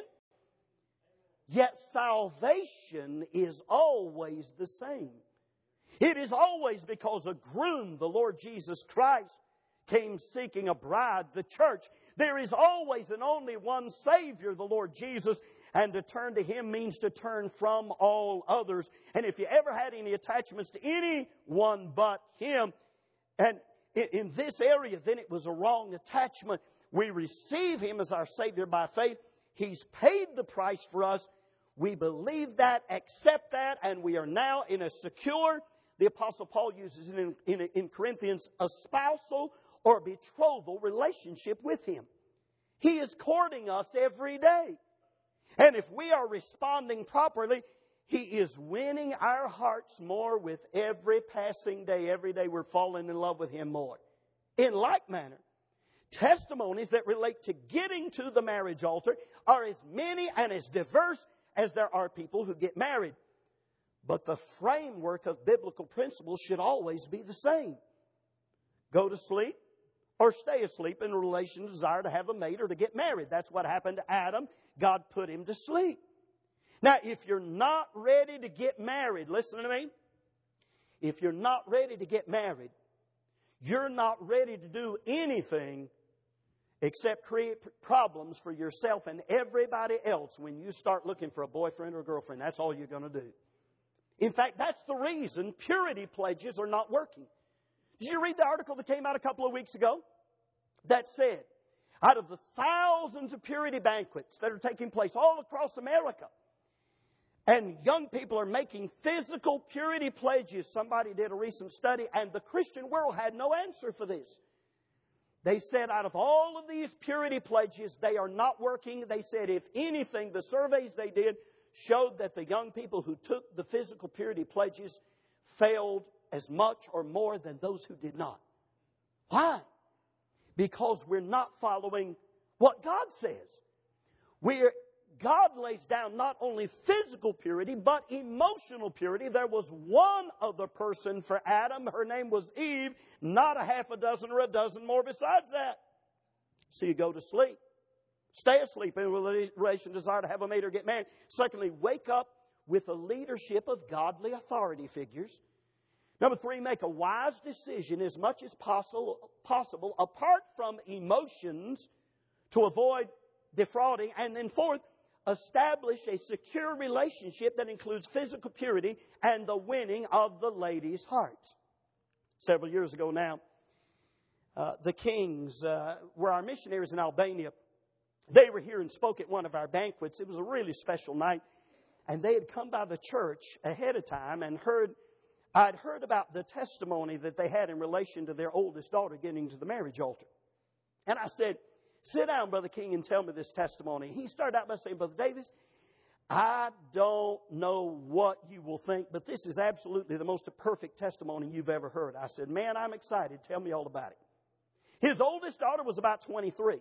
Yet salvation is always the same. It is always because a groom, the Lord Jesus Christ, came seeking a bride, the church. There is always and only one Savior, the Lord Jesus, and to turn to Him means to turn from all others. And if you ever had any attachments to anyone but Him, and in this area, then it was a wrong attachment. We receive Him as our Savior by faith. He's paid the price for us. We believe that, accept that, and we are now in a secure, the Apostle Paul uses it in, in, in Corinthians, a spousal or betrothal relationship with Him. He is courting us every day. And if we are responding properly, He is winning our hearts more with every passing day. Every day we're falling in love with Him more. In like manner, testimonies that relate to getting to the marriage altar are as many and as diverse as there are people who get married. But the framework of biblical principles should always be the same. Go to sleep or stay asleep in relation to desire to have a mate or to get married. That's what happened to Adam. God put him to sleep. Now, if you're not ready to get married, listen to me. If you're not ready to get married, you're not ready to do anything except create problems for yourself and everybody else when you start looking for a boyfriend or a girlfriend. That's all you're going to do. In fact, that's the reason purity pledges are not working. Did you read the article that came out a couple of weeks ago that said, out of the thousands of purity banquets that are taking place all across America, and young people are making physical purity pledges. Somebody did a recent study, and the Christian world had no answer for this. They said out of all of these purity pledges, they are not working. They said, if anything, the surveys they did showed that the young people who took the physical purity pledges failed as much or more than those who did not. Why? Because we're not following what God says. We're God lays down not only physical purity, but emotional purity. There was one other person for Adam. Her name was Eve. Not a half a dozen or a dozen more besides that. So you go to sleep. Stay asleep in relation, desire to have a mate or get married. Secondly, wake up with the leadership of godly authority figures. Number three, make a wise decision as much as possible, possible apart from emotions to avoid defrauding. And then fourth, establish a secure relationship that includes physical purity and the winning of the ladies' hearts. Several years ago now, uh, the Kings uh, were our missionaries in Albania. They were here and spoke at one of our banquets. It was a really special night. And they had come by the church ahead of time and heard, I'd heard about the testimony that they had in relation to their oldest daughter getting to the marriage altar. And I said, sit down, Brother King, and tell me this testimony. He started out by saying, Brother Davis, I don't know what you will think, but this is absolutely the most perfect testimony you've ever heard. I said, man, I'm excited. Tell me all about it. His oldest daughter was about twenty-three.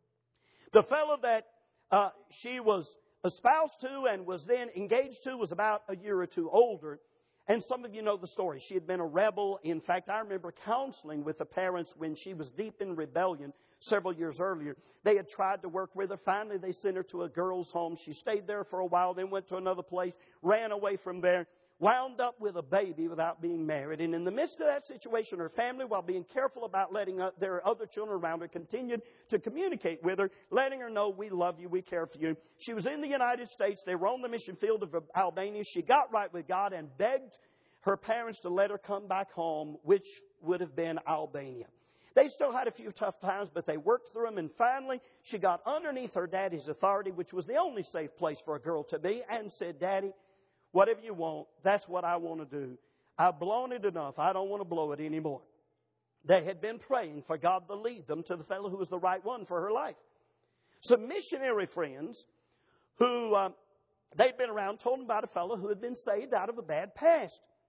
The fellow that uh, she was espoused to and was then engaged to was about a year or two older. And some of you know the story. She had been a rebel. In fact, I remember counseling with the parents when she was deep in rebellion several years earlier. They had tried to work with her. Finally, they sent her to a girl's home. She stayed there for a while, then went to another place, ran away from there, wound up with a baby without being married. And in the midst of that situation, her family, while being careful about letting their other children around her, continued to communicate with her, letting her know, we love you, we care for you. She was in the United States. They were on the mission field of Albania. She got right with God and begged her parents to let her come back home, which would have been Albania. They still had a few tough times, but they worked through them. And finally, she got underneath her daddy's authority, which was the only safe place for a girl to be, and said, Daddy, whatever you want, that's what I want to do. I've blown it enough. I don't want to blow it anymore. They had been praying for God to lead them to the fellow who was the right one for her life. Some missionary friends who uh, they'd been around told them about a fellow who had been saved out of a bad past.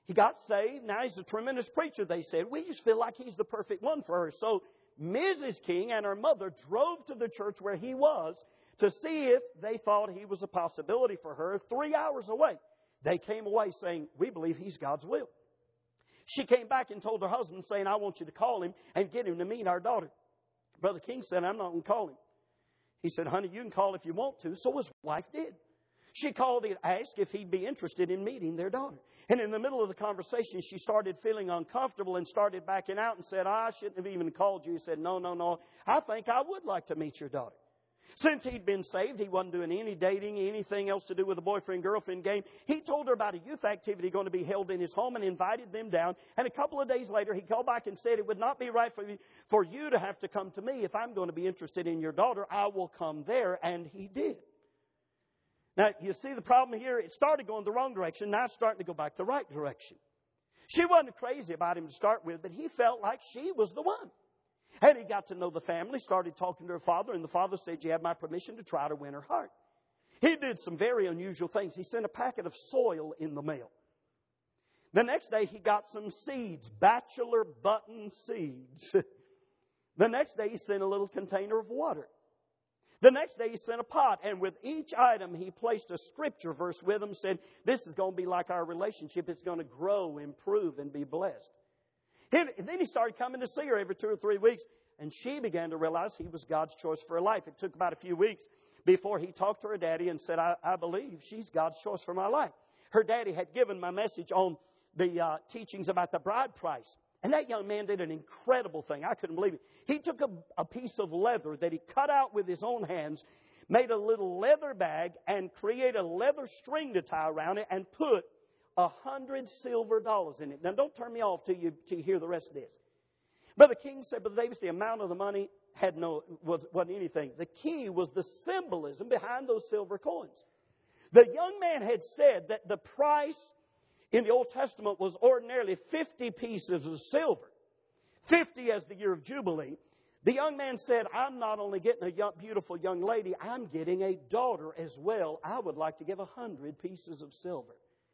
He got saved. Now he's a tremendous preacher, they said. We just feel like he's the perfect one for her. So Missus King and her mother drove to the church where he was to see if they thought he was a possibility for her, three hours away. They came away saying, we believe he's God's will. She came back and told her husband, saying, I want you to call him and get him to meet our daughter. Brother King said, I'm not going to call him. He said, honey, you can call if you want to. So his wife did. She called and asked if he'd be interested in meeting their daughter. And in the middle of the conversation, she started feeling uncomfortable and started backing out and said, I shouldn't have even called you. He said, no, no, no. I think I would like to meet your daughter. Since he'd been saved, he wasn't doing any dating, anything else to do with a boyfriend-girlfriend game. He told her about a youth activity going to be held in his home and invited them down. And a couple of days later, he called back and said, it would not be right for you, for you to have to come to me. If I'm going to be interested in your daughter, I will come there. And he did. Now, you see the problem here? It started going the wrong direction. Now it's starting to go back the right direction. She wasn't crazy about him to start with, but he felt like she was the one. And he got to know the family, started talking to her father, and the father said, you have my permission to try to win her heart. He did some very unusual things. He sent a packet of soil in the mail. The next day, he got some seeds, bachelor button seeds. The next day, he sent a little container of water. The next day he sent a pot, and with each item he placed a scripture verse with them, said, this is going to be like our relationship. It's going to grow, improve, and be blessed. And then he started coming to see her every two or three weeks, and she began to realize he was God's choice for her life. It took about a few weeks before he talked to her daddy and said, I, I believe she's God's choice for my life. Her daddy had given my message on the uh, teachings about the bride price. And that young man did an incredible thing. I couldn't believe it. He took a, a piece of leather that he cut out with his own hands, made a little leather bag, and created a leather string to tie around it, and put a hundred silver dollars in it. Now, don't turn me off till you, till you hear the rest of this. Brother King said, Brother Davis, the amount of the money had no was, wasn't anything. The key was the symbolism behind those silver coins. The young man had said that the price in the Old Testament was ordinarily fifty pieces of silver. fifty as the year of Jubilee. The young man said, I'm not only getting a young, beautiful young lady, I'm getting a daughter as well. I would like to give a hundred pieces of silver.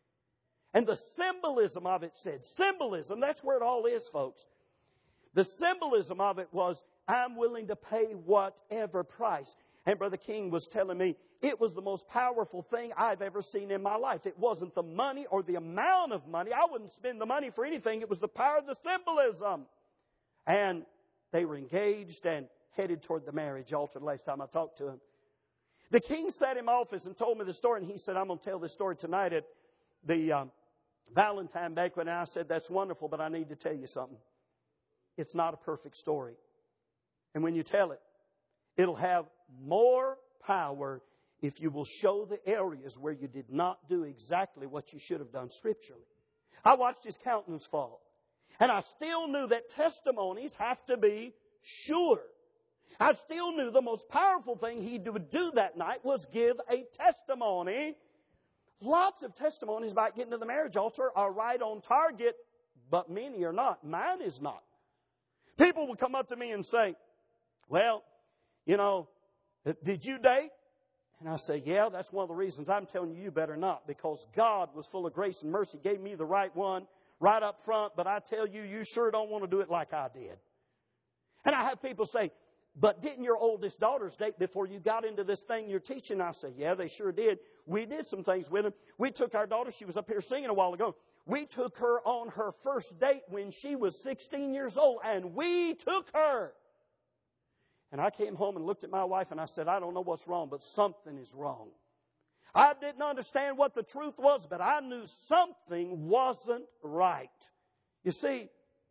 And the symbolism of it said, symbolism, that's where it all is, folks. The symbolism of it was, I'm willing to pay whatever price. And Brother King was telling me, it was the most powerful thing I've ever seen in my life. It wasn't the money or the amount of money. I wouldn't spend the money for anything. It was the power of the symbolism. And they were engaged and headed toward the marriage altar the last time I talked to him. The king sat in my office and told me the story. And he said, I'm going to tell this story tonight at the um, Valentine banquet. And I said, that's wonderful, but I need to tell you something. It's not a perfect story. And when you tell it, it'll have more power if you will show the areas where you did not do exactly what you should have done scripturally. I watched his countenance fall. And I still knew that testimonies have to be sure. I still knew the most powerful thing he would do that night was give a testimony. Lots of testimonies about getting to the marriage altar are right on target, but many are not. Mine is not. People will come up to me and say, well, you know, did you date? And I say, yeah, that's one of the reasons I'm telling you you better not, because God was full of grace and mercy, gave me the right one right up front, but I tell you, you sure don't want to do it like I did. And I have people say, but didn't your oldest daughters date before you got into this thing you're teaching? I say, yeah, they sure did. We did some things with them. We took our daughter, she was up here singing a while ago. We took her on her first date when she was sixteen years old, and we took her. And I came home and looked at my wife and I said, I don't know what's wrong, but something is wrong. I didn't understand what the truth was, but I knew something wasn't right. You see,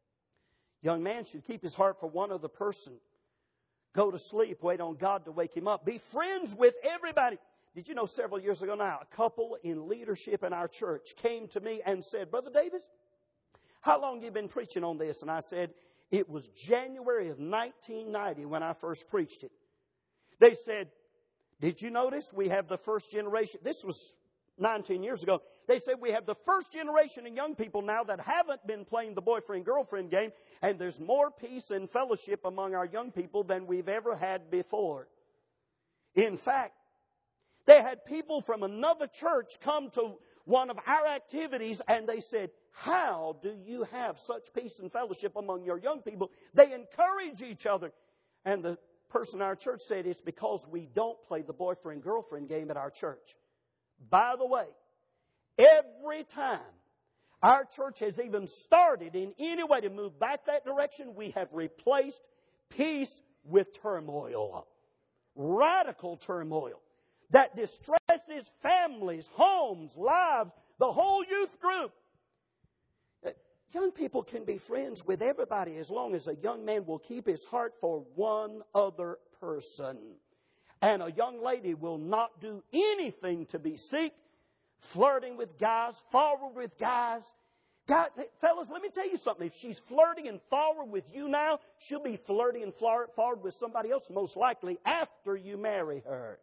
young man should keep his heart for one other person. Go to sleep, wait on God to wake him up. Be friends with everybody. Did you know several years ago now, a couple in leadership in our church came to me and said, Brother Davis, how long have you been preaching on this? And I said, it was January of nineteen ninety when I first preached it. They said, did you notice we have the first generation? This was nineteen years ago. They said we have the first generation of young people now that haven't been playing the boyfriend-girlfriend game, and there's more peace and fellowship among our young people than we've ever had before. In fact, they had people from another church come to one of our activities, and they said, how do you have such peace and fellowship among your young people? They encourage each other. And the person in our church said, it's because we don't play the boyfriend-girlfriend game at our church. By the way, every time our church has even started in any way to move back that direction, we have replaced peace with turmoil. Radical turmoil that distresses families, homes, lives, the whole youth group. Young people can be friends with everybody as long as a young man will keep his heart for one other person. And a young lady will not do anything to be seek, flirting with guys, forward with guys. God, fellas, let me tell you something. If she's flirting and forward with you now, she'll be flirting and forward with somebody else most likely after you marry her.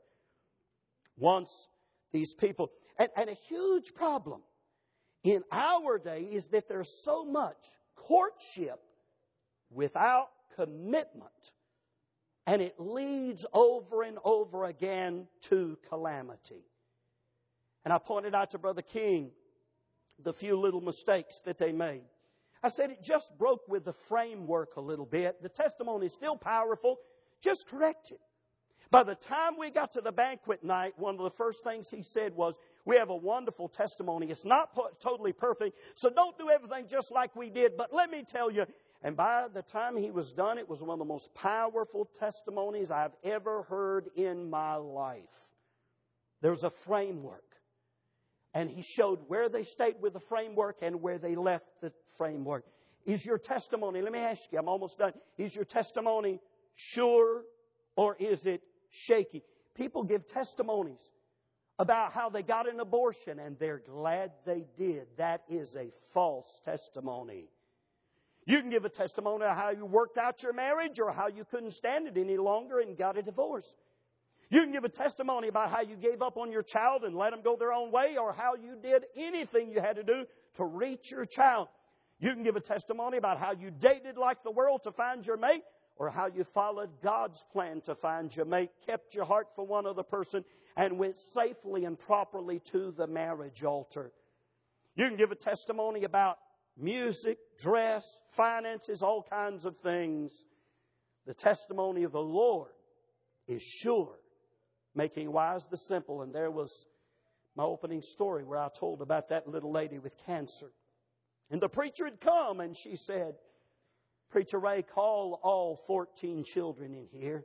Once these people, and, and a huge problem in our day is that there's so much courtship without commitment. And it leads over and over again to calamity. And I pointed out to Brother King the few little mistakes that they made. I said it just broke with the framework a little bit. The testimony is still powerful. Just correct it. By the time we got to the banquet night, one of the first things he said was, we have a wonderful testimony. It's not po- totally perfect, so don't do everything just like we did. But let me tell you, and by the time he was done, it was one of the most powerful testimonies I've ever heard in my life. There's a framework. And he showed where they stayed with the framework and where they left the framework. Is your testimony, let me ask you, I'm almost done. Is your testimony sure or is it shaky? People give testimonies about how they got an abortion and they're glad they did. That is a false testimony. You can give a testimony of how you worked out your marriage or how you couldn't stand it any longer and got a divorce. You can give a testimony about how you gave up on your child and let them go their own way, or how you did anything you had to do to reach your child. You can give a testimony about how you dated like the world to find your mate, or how you followed God's plan to find your mate, kept your heart for one other person, and went safely and properly to the marriage altar. You can give a testimony about music, dress, finances, all kinds of things. The testimony of the Lord is sure, making wise the simple. And there was my opening story where I told about that little lady with cancer. And the preacher had come and she said, Preacher Ray, call all fourteen children in here.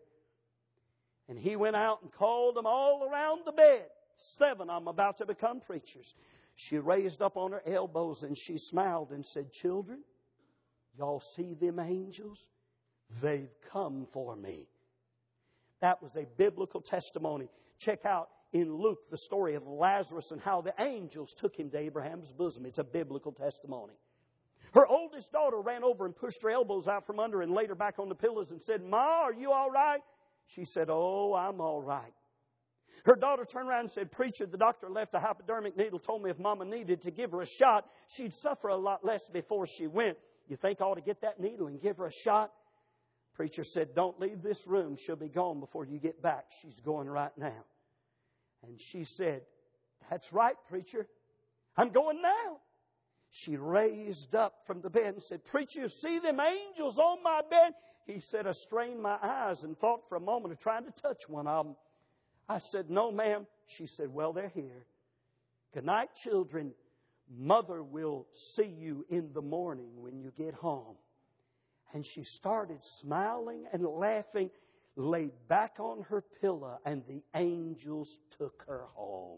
And he went out and called them all around the bed. Seven of them about to become preachers. She raised up on her elbows and she smiled and said, Children, y'all see them angels? They've come for me. That was a biblical testimony. Check out in Luke the story of Lazarus and how the angels took him to Abraham's bosom. It's a biblical testimony. Her oldest daughter ran over and pushed her elbows out from under and laid her back on the pillows and said, Ma, are you all right? She said, oh, I'm all right. Her daughter turned around and said, Preacher, the doctor left a hypodermic needle, told me if Mama needed to give her a shot, she'd suffer a lot less before she went. You think I ought to get that needle and give her a shot? Preacher said, don't leave this room. She'll be gone before you get back. She's going right now. And she said, that's right, Preacher. I'm going now. She raised up from the bed and said, Preacher, you see them angels on my bed? He said, I strained my eyes and thought for a moment of trying to touch one of them. I said, no, ma'am. She said, well, they're here. Good night, children. Mother will see you in the morning when you get home. And she started smiling and laughing, laid back on her pillow, and the angels took her home.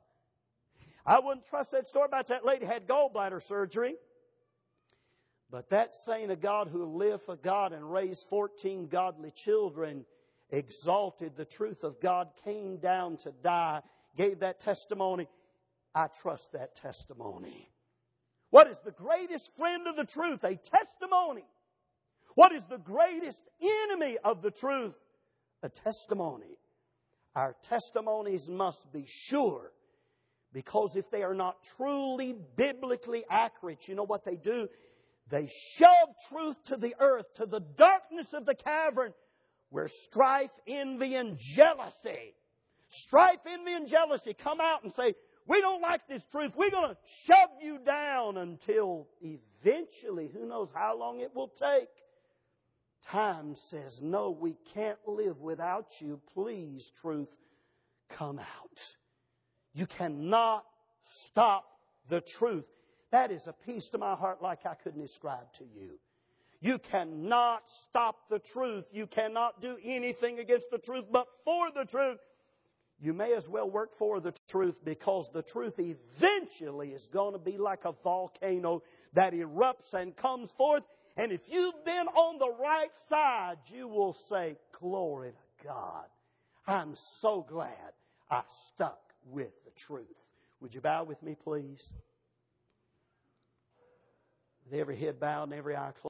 I wouldn't trust that story about that lady had gallbladder surgery. But that saint of God who lived for God and raised fourteen godly children, exalted the truth of God, came down to die, gave that testimony. I trust that testimony. What is the greatest friend of the truth? A testimony. What is the greatest enemy of the truth? A testimony. Our testimonies must be sure, because if they are not truly biblically accurate, you know what they do? They shove truth to the earth, to the darkness of the cavern, where strife, envy, and jealousy, strife, envy, and jealousy come out and say, We don't like this truth. We're going to shove you down until eventually, who knows how long it will take. Time says, no, we can't live without you. Please, truth, come out. You cannot stop the truth. That is a peace to my heart like I couldn't describe to you. You cannot stop the truth. You cannot do anything against the truth, but for the truth. You may as well work for the truth, because the truth eventually is going to be like a volcano that erupts and comes forth. And if you've been on the right side, you will say, glory to God. I'm so glad I stuck with the truth. Would you bow with me, please? With every head bowed and every eye closed.